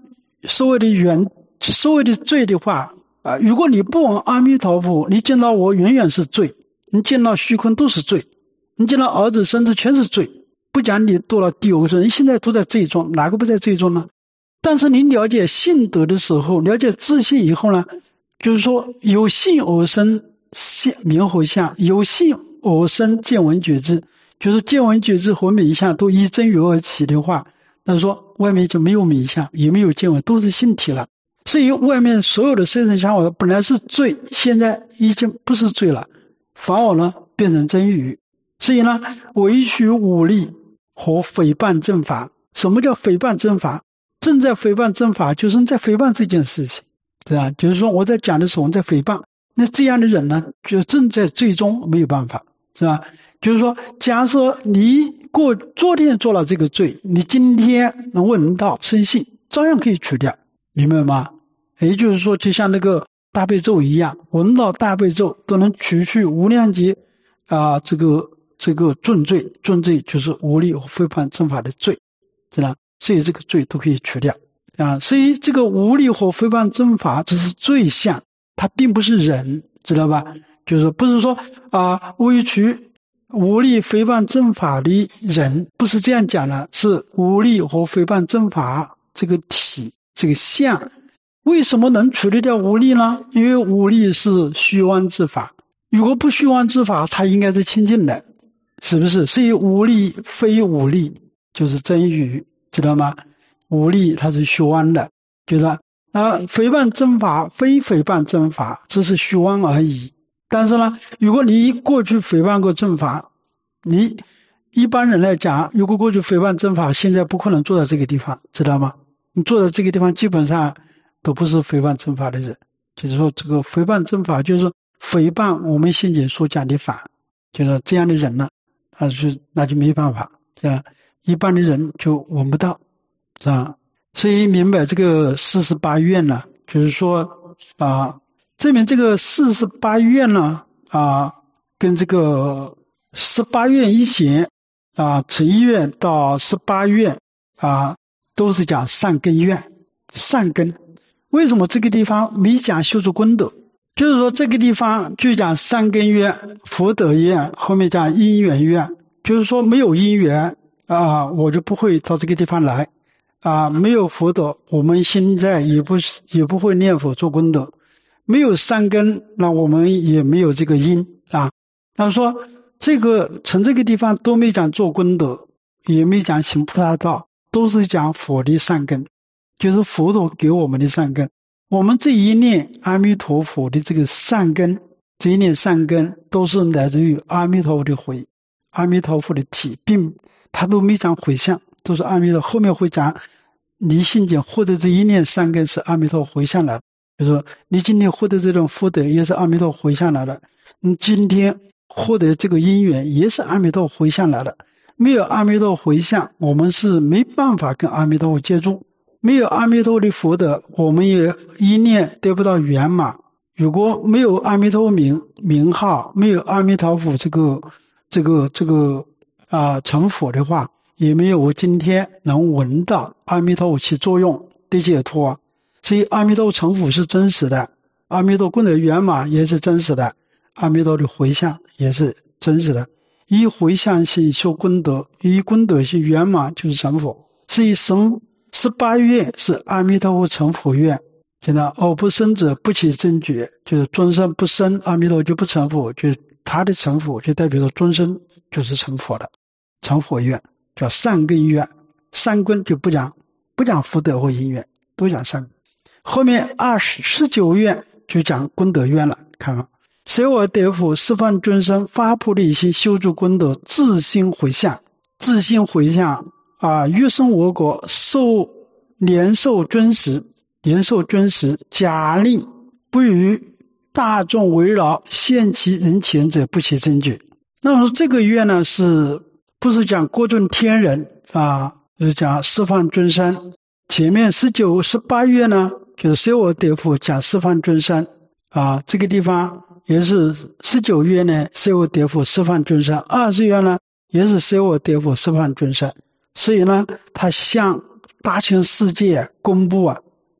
所谓的缘，所谓的罪的话啊，如果你不往阿弥陀佛，你见到我远远是罪，你见到虚空都是罪，你见到儿子孙子全是罪，不讲你堕了地狱说你现在都在罪中，哪个不在罪中呢？但是你了解性德的时候，了解自信以后呢，就是说有信而生名和相，有信而生见闻觉知，就是见闻觉知和名相都依真如而起的话，那说外面就没有名相，也没有见闻，都是性体了。所以外面所有的色身香味本来是罪，现在已经不是罪了，反而呢变成真语。所以呢，唯取武力和诽谤正法。什么叫诽谤正法？正在诽谤正法，就是在诽谤这件事情，对吧？就是说我在讲的时候我在诽谤，那这样的人呢，就正在最终没有办法，是吧？就是说，假设你过昨天做了这个罪，你今天能闻到生信，照样可以除掉，明白吗？也就是说，就像那个大悲咒一样，闻到大悲咒都能除去无量劫啊、呃，这个这个重罪，重罪就是无力和诽谤正法的罪，知道？所以这个罪都可以除掉啊。所以这个无力和诽谤正法只是罪相，它并不是人，知道吧？就是不是说啊，微除无力诽谤正法的人，不是这样讲的，是无力和诽谤正法这个体这个相。为什么能处理掉无力呢？因为无力是虚妄之法，如果不虚妄之法，它应该是清净的，是不是？所以无力非无力就是真语，知道吗？无力它是虚妄的，就是啊，诽谤正法非诽谤正法，只是虚妄而已。但是呢，如果你过去诽谤过正法，你一般人来讲，如果过去诽谤正法，现在不可能坐在这个地方，知道吗？你坐在这个地方，基本上都不是诽谤正法的人。就是说，这个诽谤正法，就是诽谤我们现前所讲的法，就是这样的人呢，他是那就没办法，是吧？一般的人就闻不到，是吧？所以明白这个四十八愿呢，就是说啊，证明这个四十八愿呢啊，跟这个十八愿以前啊，十一愿到十八愿啊，都是讲善根愿，善根。为什么这个地方没讲修筑功德？就是说这个地方就讲善根愿、福德愿，后面讲因缘愿，就是说没有因缘啊，我就不会到这个地方来啊，没有福德，我们现在也不是也不会念佛做功德，没有善根，那我们也没有这个因啊。他说这个从这个地方都没讲做功德，也没讲行菩萨道，都是讲佛的善根，就是佛陀给我们的善根。我们这一念阿弥陀佛的这个善根，这一念善根都是来自于阿弥陀佛的回，阿弥陀佛的体，并他都没讲回向，都是阿弥陀。后面会讲你信解获得这一念善根是阿弥陀回向来的，就是说你今天获得这种福德也是阿弥陀回向来的，你今天获得这个因缘也是阿弥陀回向来的。没有阿弥陀回向，我们是没办法跟阿弥陀佛接触。没有阿弥陀的福德，我们也一念得不到圆满。如果没有阿弥陀名名号，没有阿弥陀佛这个这个这个啊、呃、成佛的话，也没有我今天能闻到阿弥陀佛起作用的解脱。所以阿弥陀成佛是真实的，阿弥陀功德圆满也是真实的，阿弥陀的回向也是真实的。以回向心修功德，以功德心圆满就是成佛。所以生十八愿是阿弥陀佛成佛愿，现在偶不生者不起正觉，就是终身不生，阿弥陀佛就不成佛，就是他的成佛就代表着终身就是成佛的成佛愿，叫善根愿。善根就不讲不讲福德或因缘，都讲善根。后面二十十九愿就讲功德愿了，看看舍我得佛十方众生发菩提心修筑功德，自心回向，自心回向啊，欲生我国，受年寿尊实，年寿尊实，假令不与大众围绕，现其人前者不起正觉。那么这个愿呢，是不是讲过众天人啊？就是讲十方众生。前面十九、十八愿呢，就是舍我得佛讲十方众生啊，这个地方也是十九愿呢，舍我得佛十方众生；二十愿呢，也是舍我得佛十方众生。所以呢，他向大千世界公布啊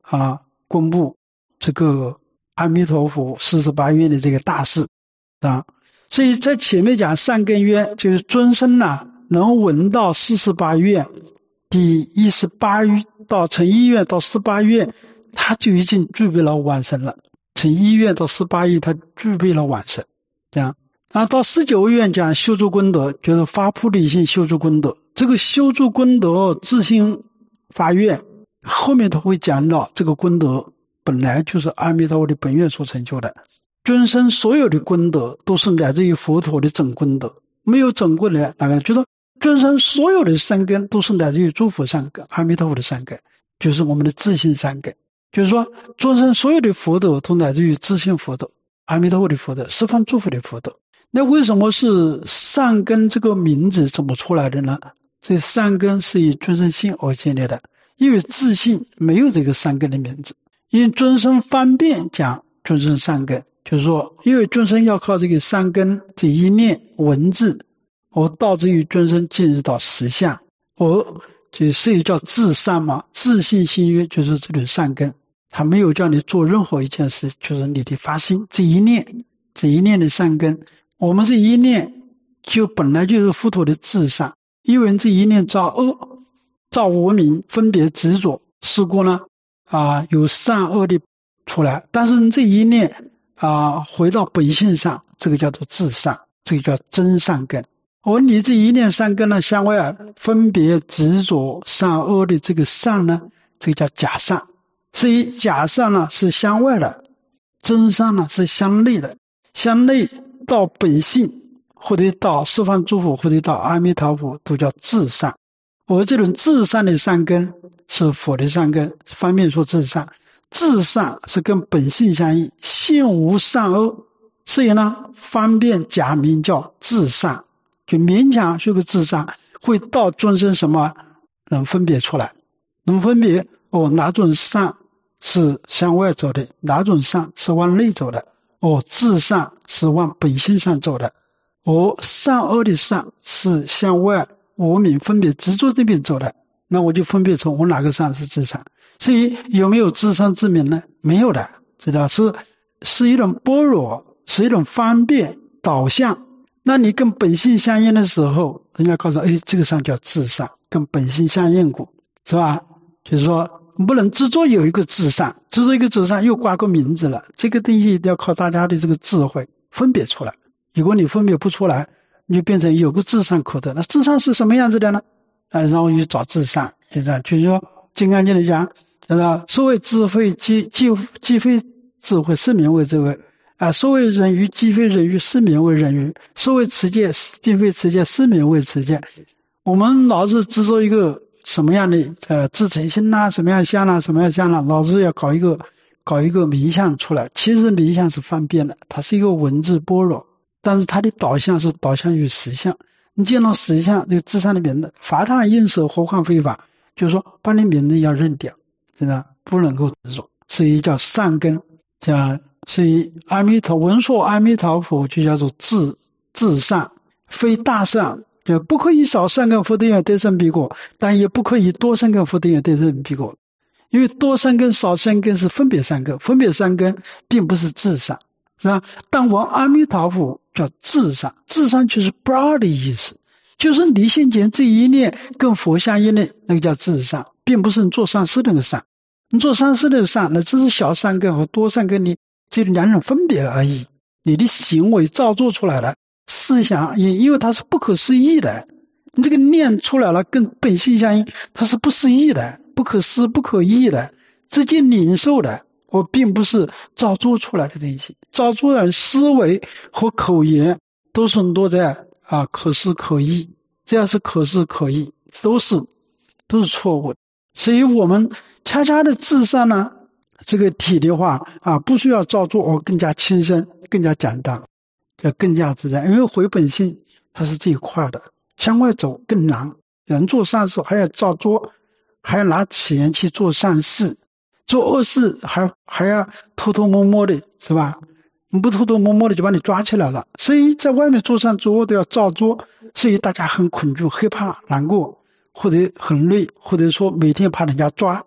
啊公布这个阿弥陀佛四十八愿的这个大事啊。所以在前面讲善根愿，就是尊生啊能闻到四十八愿，第一十八到从一愿到十八愿，他就已经具备了往生了。从一愿到十八愿，他具备了往生。这样，然后到十九愿讲修诸功德，就是发菩提心修诸功德。这个修诸功德自性发愿，后面他会讲到这个功德本来就是阿弥陀佛的本愿所成就的。尊生所有的功德都是来自于佛陀的真功德，没有真功德哪个觉得尊生所有的善根都是来自于诸佛善根，阿弥陀佛的善根就是我们的自性善根，就是说尊生所有的福德都来自于自性福德，阿弥陀佛的福德，十方诸佛的福德。那为什么是善根这个名字怎么出来的呢？这善根是以尊生性而建立的，因为自性没有这个善根的名字，因为尊生方便讲尊生善根，就是说因为尊生要靠这个善根这一念文字而导致于尊生进入到实相，而这所以叫自善嘛，自性心约就是这种善根，他没有叫你做任何一件事，就是你的发心这一念，这一念的善根，我们这一念就本来就是佛陀的自善，因为这一念造恶，造无明，分别执着，是故呢啊有善恶的出来，但是这一念啊回到本性上，这个叫做自善，这个叫真善根。而你这一念善根呢，向外分别执着善恶的这个善呢，这个叫假善。所以假善呢是向外的，真善呢是向内的，向内到本性，或者到十方诸佛，或者到阿弥陀佛，都叫自善。而这种自善的善根是佛的善根，方便说自善。自善是跟本性相应，性无善恶，所以呢方便假名叫自善，就勉强是个自善，会到尊生什么能分别出来，能分别哦哪种善是向外走的，哪种善是往内走的，哦自善是往本性上走的，而善恶的善是向外无明分别执着这边走的，那我就分别出我哪个善是自善。所以有没有自善自明呢？没有的，知道是是一种般若，是一种方便导向。那你跟本性相应的时候，人家告诉哎，这个善叫自善，跟本性相应过，是吧？就是说不能执着有一个自善，执着一个自善又挂个名字了，这个东西要靠大家的这个智慧分别出来。如果你分别不出来，你就变成有个自善可得。那自善是什么样子的呢？啊，然后去找自善，就这样，就是说金刚经里讲，所谓智慧即即即非智慧，是名为智慧啊；所谓人欲即非人欲，是名为人欲；所谓持戒并非持戒，是名为持戒。我们老是执着一个什么样的呃自诚心啦，什么样相啦，什么样相啦，老是要搞一个搞一个名相出来。其实名相是方便的，它是一个文字般若，但是它的导向是导向于实相。你见到实相，这个自善的名字，法他应舍，何况非法，就是说把你名字要认掉，是吧？不能够执着，所以叫善根。叫所以阿弥陀闻说阿弥陀佛就叫做自自善，非大善，就不可以少善根福德愿得胜彼国，但也不可以多善根福德愿得胜彼国。因为多善根少善根是分别善根，分别善根并不是自善，是吧？但闻阿弥陀佛叫自善，自善就是 broad 的意思，就是你现前这一念跟佛相应的那个叫自善，并不是你做善事那个善。你做善事的善，那只是小善根和多善根的这两种分别而已。你的行为造作出来了，思想也因为它是不可思议的，你这个念出来了跟本性相应，它是不思议的，不可思不可议的，直接领受的，我并不是造作出来的东西。造作的思维和口言都是落在啊可思可议，这样是可思可议，都是都是错误的。所以我们恰恰的自善呢，这个体的话啊，不需要造作而更加轻身，更加简单，要更加自在。因为回本性它是这一块的，向外走更难。人做善事还要造作，还要拿钱去做善事，做恶事还还要偷偷摸摸的，是吧？你不偷偷摸摸的就把你抓起来了。所以在外面做善做恶都要造作，所以大家很恐惧、害怕、难过，或者很累，或者说每天怕人家抓，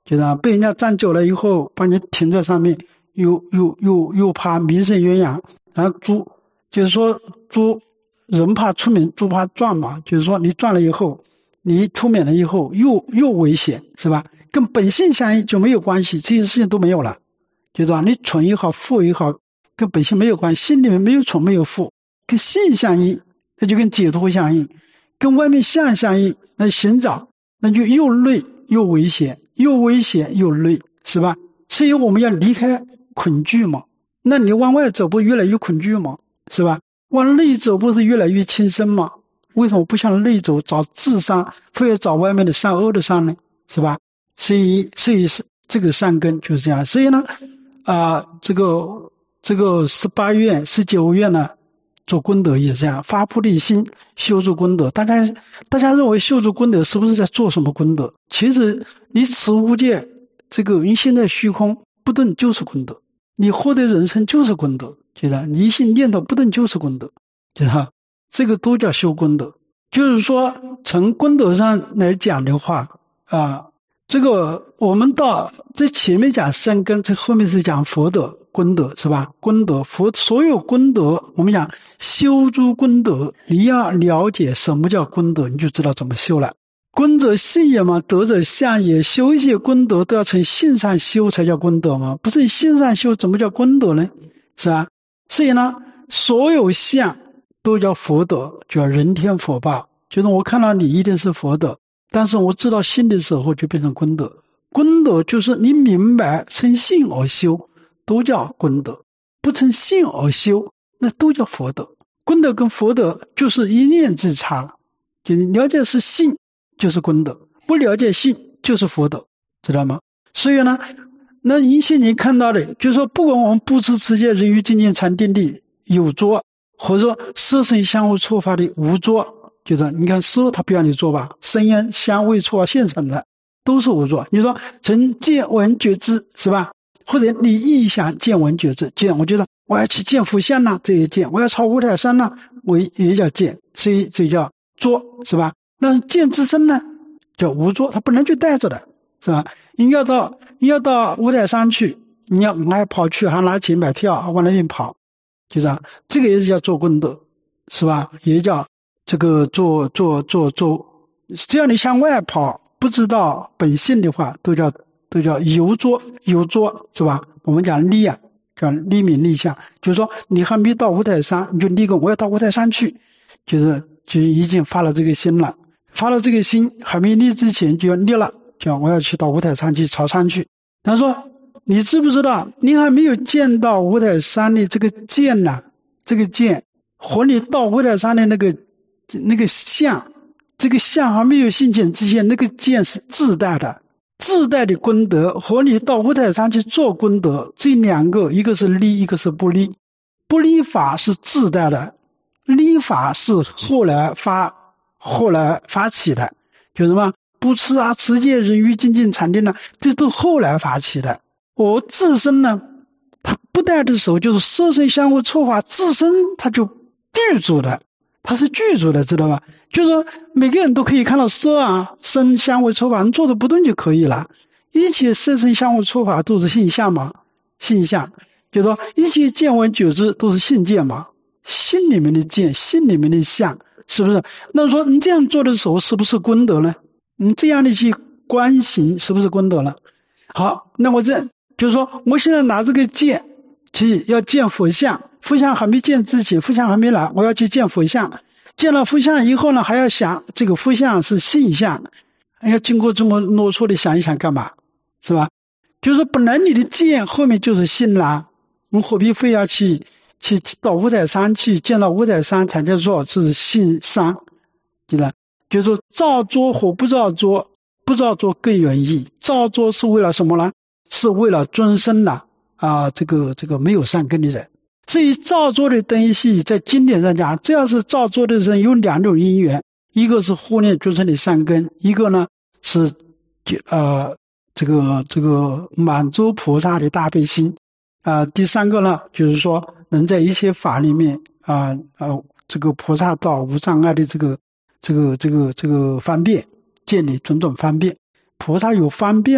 就是被人家站久了以后，把你停在上面，又又又又怕名声远扬，然后猪就是说猪人怕出名，猪怕壮嘛，就是说你壮了以后，你出名了以后又又危险，是吧？跟本性相应就没有关系，这些事情都没有了，就是说你蠢也好，富也好，跟本性没有关系，心里面没有蠢没有富，跟性相应，那就跟解脱相应，跟外面相相应，那寻找那就又累又危险，又危险又累，是吧？所以我们要离开恐惧嘛，那你往外走不越来越恐惧吗？是吧？往内走不是越来越轻松吗？为什么不向内走找智商，非要找外面的善恶的善呢？是吧？所以所以是这个善根就是这样。所以呢啊、呃，这个这个十八愿十九愿呢做功德也是这样，发菩提心修筑功德。大家大家认为修筑功德是不是在做什么功德？其实你此无界这个你现在虚空不动就是功德，你获得人生就是功德，觉得你一心念头不动就是功德，觉得这个都叫修功德。就是说从功德上来讲的话啊，这个我们到这前面讲三根，这后面是讲佛的功德，是吧？功德佛所有功德，我们讲修诸功德，你要了解什么叫功德，你就知道怎么修了。功者信也嘛，德者相也。修一些功德都要从性上修才叫功德嘛，不是性上修怎么叫功德呢？是吧？所以呢，所有相都叫佛德，叫人天佛报。就是我看到你一定是佛德，但是我知道性的时候就变成功德。功德就是你明白从性而修都叫功德，不从性而修那都叫佛德。功德跟佛德就是一念之差，就是了解是性就是功德，不了解性就是佛德，知道吗？所以呢，那一些你看到的就是说，不管我们不持持戒人欲精进禅定力有作，或者说色声香味触法的无作，就是你看色它不要你做吧，声音香味触法现成的都是无作。你说从见闻觉知，是吧？或者你意想见闻觉知，见我觉得我要去见佛像呐，这也见；我要朝五台山呐，我也叫见，所以这叫作，是吧？那见自身呢叫无作，它不能去带着的，是吧？你要到你要到五台山去，你要还跑去还拿钱买票往那边跑，就这样，这个也是叫做功德，是吧？也叫这个做做做做，只要你向外跑，不知道本性的话，都叫都叫游作游作，是吧？我们讲立啊，叫立名立相，就是说你还没到五台山，你就立个我要到五台山去，就是就已经发了这个心了。发了这个心还没立之前就要立了，叫我要去到五台山去朝山去。他说你知不知道你还没有见到五台山的这个见呢，这个见和你到五台山的那个那个相，这个相还没有现前之前，那个见是自带的，自带的功德和你到五台山去做功德，这两个一个是立一个是不立，不立法是自带的，立法是后来发后来发起的，就什么不持啊持戒人欲精进禅定呢，这都后来发起的。我自身呢，它不带的时候就是色声香味触法自身它就具足的，它是具足的，知道吧？就是说每个人都可以看到色啊声香味触法，你坐着不动就可以了。一切色声香味触法都是性相嘛，性相，就是说一切见闻觉知都是性见嘛，心里面的见，心里面的相，是不是？那说你这样做的时候是不是功德呢？你这样的去观行是不是功德了？好，那我这就是说我现在拿这个剑去要见佛像，佛像还没见之前，佛像还没来，我要去见佛像，见了佛像以后呢，还要想这个佛像是性相，要经过这么啰嗦的想一想干嘛，是吧？就是说本来你的见后面就是性啦，我们何必非要去去到五台山去见到五台山才叫做是性商，记得就是说造作和不造作，不造作更远义，造作是为了什么呢？是为了尊生的啊，这个这个没有善根的人。所以造作的东西在经典上讲，只要是造作的人有两种因缘，一个是护念尊生的善根，一个呢是呃这个这个满足菩萨的大悲心啊、呃，第三个呢就是说能在一切法里面啊呃这个菩萨道无障碍的这个这个这个这个方便，建立种种方便。菩萨有方便吗？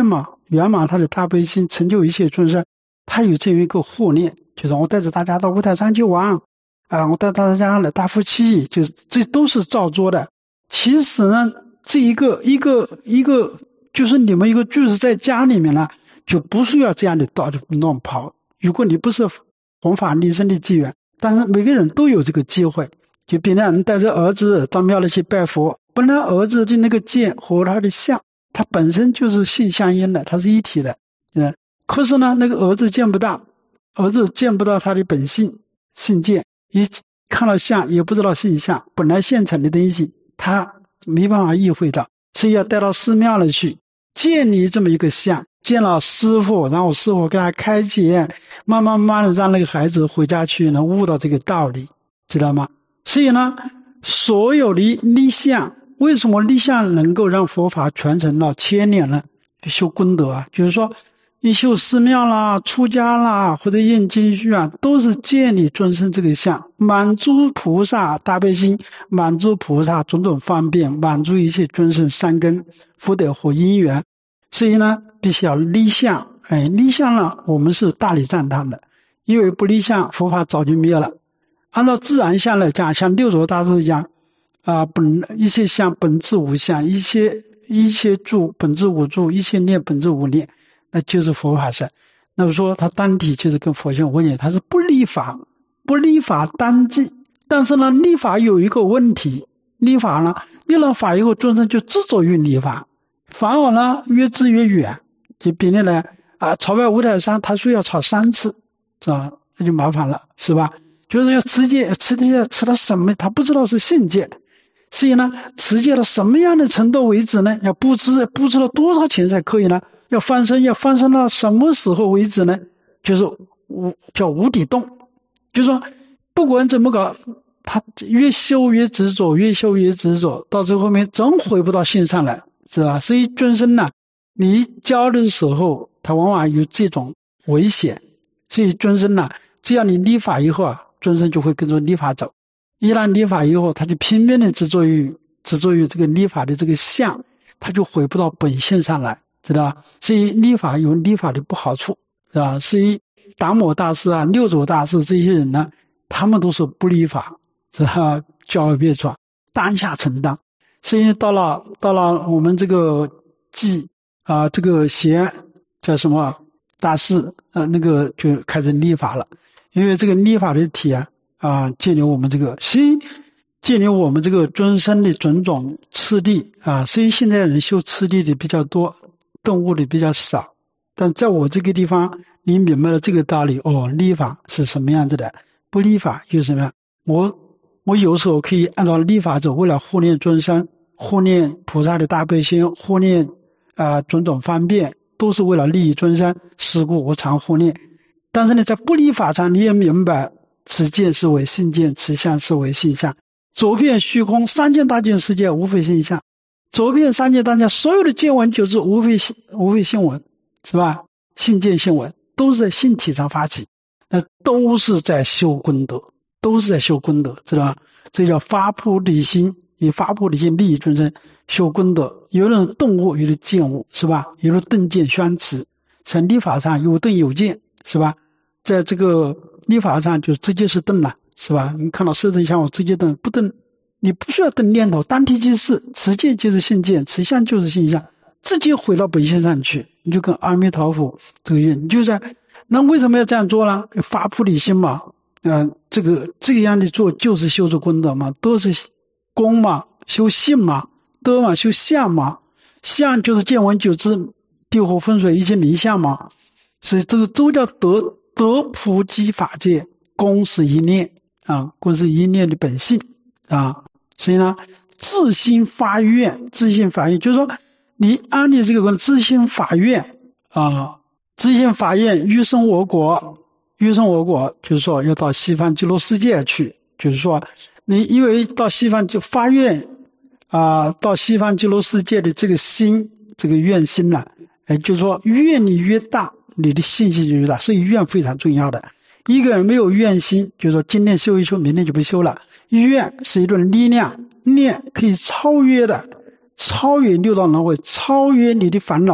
圆满他的大悲心，成就一切众生，他有这样一个护念，就是我带着大家到五台山去玩啊，我带大家来大夫妻，就是这都是照做的。其实呢，这一个一个一个就是你们一个居士在家里面呢，就不需要这样的到处乱跑。如果你不是弘法利生的机缘，但是每个人都有这个机会。就比如你带着儿子到庙里去拜佛，本来儿子的那个剑和他的相，他本身就是性相应的，它是一体的。嗯，可是呢，那个儿子见不到，儿子见不到他的本性性剑，一看到相也不知道性相，本来现成的东西他没办法意会到，所以要带到寺庙里去建立这么一个相，见了师傅，然后师傅给他开解，慢慢慢的让那个孩子回家去能悟到这个道理，知道吗？所以呢，所有的立相，为什么立相能够让佛法传承到千年呢？修功德啊，就是说你修寺庙啦、出家啦，或者念经序啊，都是建立众生这个相，满足菩萨大悲心，满足菩萨种种方便，满足一切众生三根福德和因缘。所以呢，必须要立相。哎，立相呢，我们是大力赞叹的，因为不立相，佛法早就灭了。按照自然相来讲，像六祖大师讲啊，本一切相本质无相，一切一切住本质无住，一切念本质无念，那就是佛法身。那么说他单体就是跟佛性无念，他是不立法，不立法单寂。但是呢，立法有一个问题，立法呢，立了法以后，众生就执着于立法，反而呢越执越远。就比如呢啊，朝拜五台山，他说要朝三次，是吧？那就麻烦了，是吧？就是要持戒，持戒持到什么？他不知道是信戒，所以呢，持戒到什么样的程度为止呢？要布施，布施了多少钱才可以呢？要翻身，要翻身到什么时候为止呢？就是无叫无底洞，就是说不管怎么搞，他越修越执着，越修越执着，到最后面真回不到心上来，是吧？所以众生呢，你教的时候，他往往有这种危险，所以众生呢，只要你立法以后啊，众生就会跟着立法走。一旦立法以后，他就拼命的执着于执着于这个立法的这个相，他就回不到本性上来，知道吧？所以立法有立法的不好处，是吧？所以达摩大师啊、六祖大师这些人呢，他们都是不立法，知道吧？教而别传，当下承担。所以到了到了我们这个季啊，这个贤叫什么大师啊，那个就开始立法了。因为这个立法的体啊啊，建立我们这个，所以建立我们这个众生的种种次第啊。所以现在人修次第的比较多，动物的比较少。但在我这个地方，你明白了这个道理哦，立法是什么样子的，不立法又是什么样？我我有时候可以按照立法走，为了护念众生，护念菩萨的大悲心，护念啊种种方便，都是为了利益众生，是故我常护念。但是呢，在不立法上，你也明白，持戒是为性见，持相是为性相。走遍虚空三界大千世界，无非性相。走遍三界大千，所有的见闻就是无非性，无非性闻，是吧？性见性闻都是在性体上发起，那都是在修功德，都是在修功德，知道吧？这叫发菩提心，以发菩提心利益众生，修功德。有的动物，有的见物，是吧？有的顿见相持，在立法上有顿有见，是吧？在这个立法上就直接是顿了，是吧？你看到色身相我直接顿，不顿你不需要顿念头，单体即是，持戒就是性见，持相就是性相，直接回到本性上去，你就跟阿弥陀佛这个愿，你就在。那为什么要这样做呢？发菩提心嘛，呃，这个这样的做就是修持功德嘛，都是功嘛，修性嘛，德嘛，修相嘛，相就是见闻觉知地火风水一切名相嘛，所以这个都叫德。德普及法界，功是一念啊，功是一念的本性啊，所以呢，自心发愿，自心发愿就是说，你安立这个功，自心发愿啊，自心发愿，欲生我国，欲生我国，就是说要到西方极乐世界去，就是说你因为到西方就发愿啊，到西方极乐世界的这个心，这个愿心呢、啊，哎，就是说愿力越大。你的信心就越大，所以愿非常重要的。一个人没有愿心，就是说今天修一修，明天就不修了。愿是一种力量，念可以超越的，超越六道轮回，超越你的烦恼，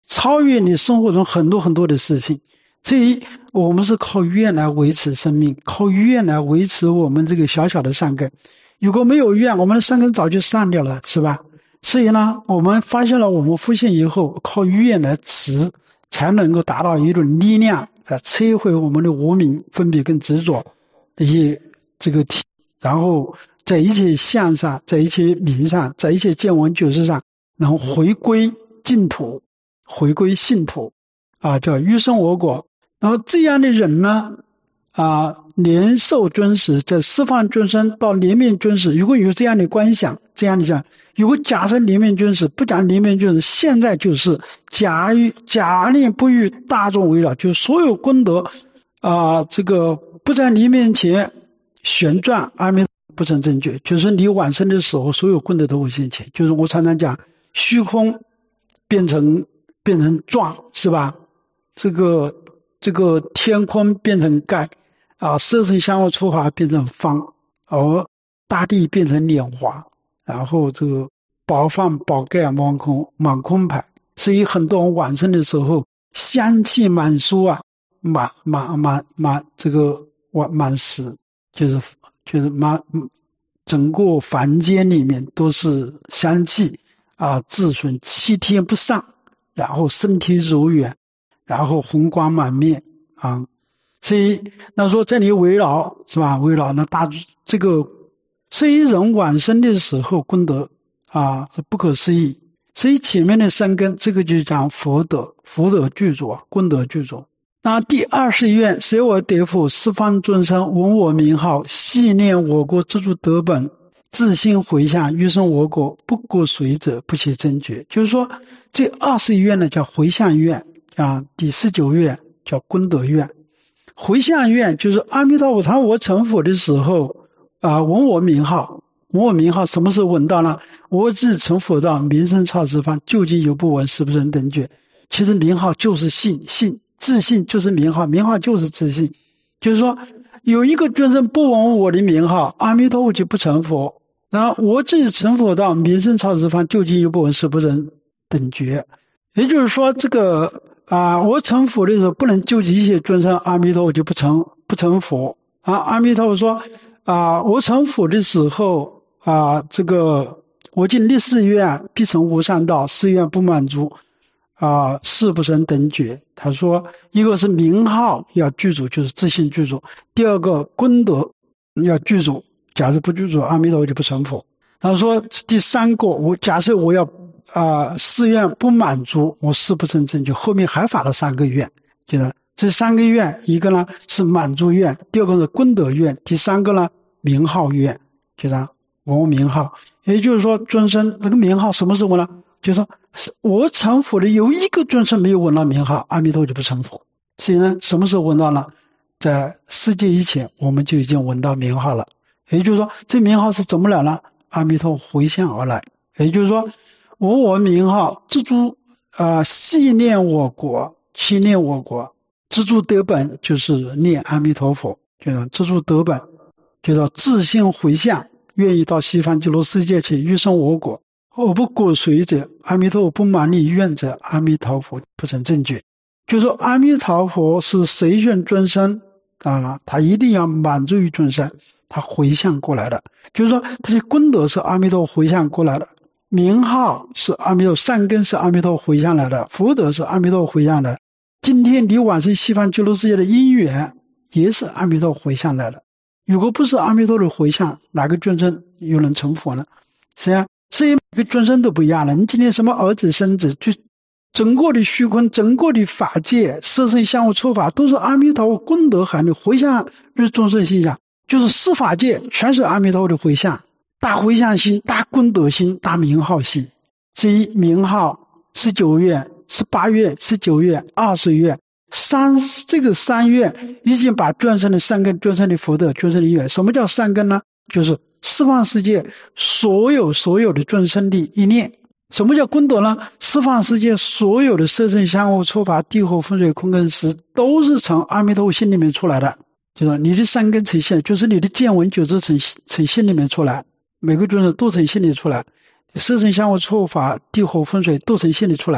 超越你生活中很多很多的事情。所以我们是靠愿来维持生命，靠愿来维持我们这个小小的善根。如果没有愿，我们的善根早就散掉了，是吧？所以呢，我们发现了我们复现以后，靠愿来持，才能够达到一种力量，来摧毁我们的无明、分别跟执着这些这个体，然后在一切相上，在一切名上，在一切见闻觉知上，能回归净土，回归净土啊，叫余生我国。然后这样的人呢，啊，年寿尊实，在释放尊生到连面尊实，如果有这样的观想，这样的讲，如果假设连面尊实，不讲连面尊实，现在就是假欲假念不欲大众围绕，就是所有功德啊，这个不在你面前旋转，阿弥陀不成正觉，就是你往生的时候，所有功德都会现前。就是我常常讲，虚空变成变成状，是吧？这个这个天空变成盖啊，色声香味触法变成方，而大地变成莲花，然后这个宝放宝盖满空满空牌。所以很多人往生的时候香气满书啊，满满满满这个满室，就是就是满整个房间里面都是香气啊，自存七天不上，然后身体柔软，然后红光满面啊。所以那说这里围绕是吧？围绕那大这个，所以人往生的时候功德啊是不可思议。所以前面的三根，这个就讲福德，福德具足，功德具足。那第二十愿，舍我得福，十方众生闻我名号，系念我国自助德本，自心回向，欲生我国，不过随者，不起真觉。就是说，这二十一愿呢叫回向愿，啊，第十九愿叫功德愿。回向愿就是阿弥陀佛他我成佛的时候啊，闻我名号。闻我名号什么时候闻到呢？我自成佛道，名声超十方，究竟有不闻，是不是等觉？其实名号就是信，信自信就是名号，名号就是自信。就是说有一个众生不闻我的名号，阿弥陀佛就不成佛。然后我自成佛道，名声超十方，究竟有不闻，是不是等觉？也就是说这个啊，我成佛的时候不能救济一切众生，阿弥陀佛就不成不成佛啊。阿弥陀佛说啊，我成佛的时候啊，这个我尽立誓愿，必成无上道，誓愿不满足啊，誓不成等觉。他说，一个是名号要具足，就是自信具足；第二个功德要具足，假设不具足，阿弥陀佛就不成佛。他说第三个，我假设我要啊誓愿不满足，我誓不成正觉。后面还发了三个愿，就是这三个愿，一个呢是满足愿，第二个是功德愿，第三个呢名号愿，就是闻名号。也就是说众生那个名号什么时候呢？就是说我成佛的有一个众生没有闻到名号，阿弥陀佛就不成佛。所以呢什么时候闻到呢？在世界以前我们就已经闻到名号了。也就是说这名号是怎么来呢？阿弥陀回向而来。也就是说闻我名号，自助啊系念我国，系念我国，自助得本就是念阿弥陀佛，就是自助得本，就是自性回向，愿意到西方极乐世界去欲生我国，我不过随者，阿弥陀佛不满你愿者，阿弥陀佛不成正觉。就是说阿弥陀佛是随顺众生啊，他一定要满足于众生，他回向过来的。就是说他的功德是阿弥陀回向过来的，名号是阿弥陀，善根是阿弥陀回向来的，福德是阿弥陀回向的。今天你往生西方极乐世界的因缘也是阿弥陀回向来的。如果不是阿弥陀的回向，哪个众生又能成佛呢？是啊，所以每个众生都不一样了。你今天什么儿子生子，就整个的虚空，整个的法界，色声香味触法都是阿弥陀佛功德含的回向日众生心想，就是四法界全是阿弥陀佛的回向，大回向心，大功德心，大名号心。所以名号十九愿、十八愿、十九愿、二十愿，三这个三愿已经把众生的善根、众生的福德、众生的愿。什么叫善根呢？就是十方世界所有所有的众生的一念。什么叫功德呢？十方世界所有的色声香味触法地火风水空跟识都是从阿弥陀佛心里面出来的。就是你的善根呈现，就是你的见闻觉知从从心里面出来，每个众生都从心里出来，色声香味触法地火风水都从心里出来。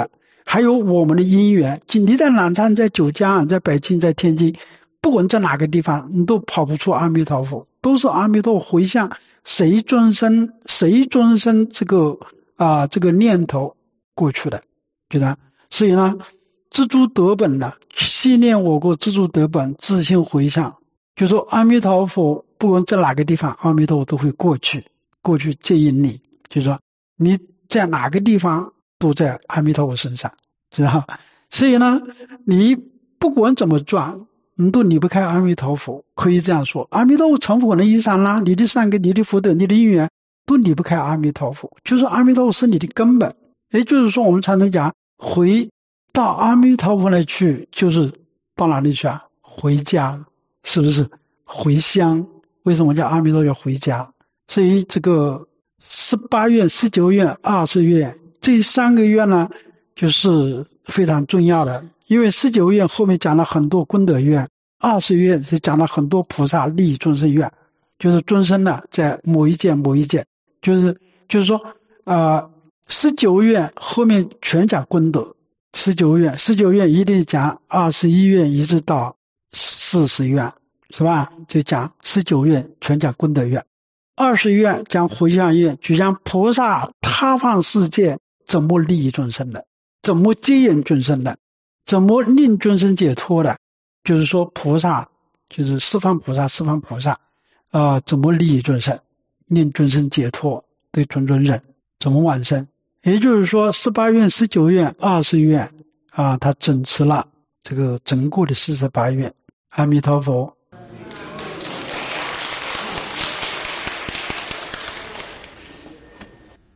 还有我们的因缘，你在南昌、在九江、在北京、在天津，不管在哪个地方，你都跑不出阿弥陀佛，都是阿弥陀佛回向谁众生，谁众生这个啊、这个念头过去的，对吧？所以呢，知足得本呢，信念我国知足得本，自性回向，就说阿弥陀佛，不管在哪个地方，阿弥陀佛都会过去，过去接引你，就说你在哪个地方都在阿弥陀佛身上，知道？所以呢，你不管怎么转，你都离不开阿弥陀佛，可以这样说，阿弥陀佛成佛的依山啦，你的善根、你的福德、你的因缘都离不开阿弥陀佛，就是阿弥陀佛是你的根本。也就是说，我们常常讲回到阿弥陀佛那去，就是到哪里去啊？回家，是不是？回乡。为什么叫阿弥陀佛要回家？所以这个十八愿、十九愿、二十愿这三个愿呢，就是非常重要的。因为十九愿后面讲了很多功德愿，二十愿是讲了很多菩萨利益众生愿，就是众生呢在某一件某一件，就是就是说呃十九愿后面全讲功德，十九愿十九愿一定讲二十一愿一直到四十愿，是吧？就讲十九愿全讲功德愿，二十愿讲回向愿，就讲菩萨他方世界怎么利益众生的，怎么接引众生的，怎么令众生解脱的，就是说菩萨就是十方菩萨，十方菩萨啊、呃，怎么利益众生，令众生解脱，对种种人怎么往生。也就是说十八愿、十九愿、二十愿啊，他整持了这个整个的四十八愿。阿弥陀佛。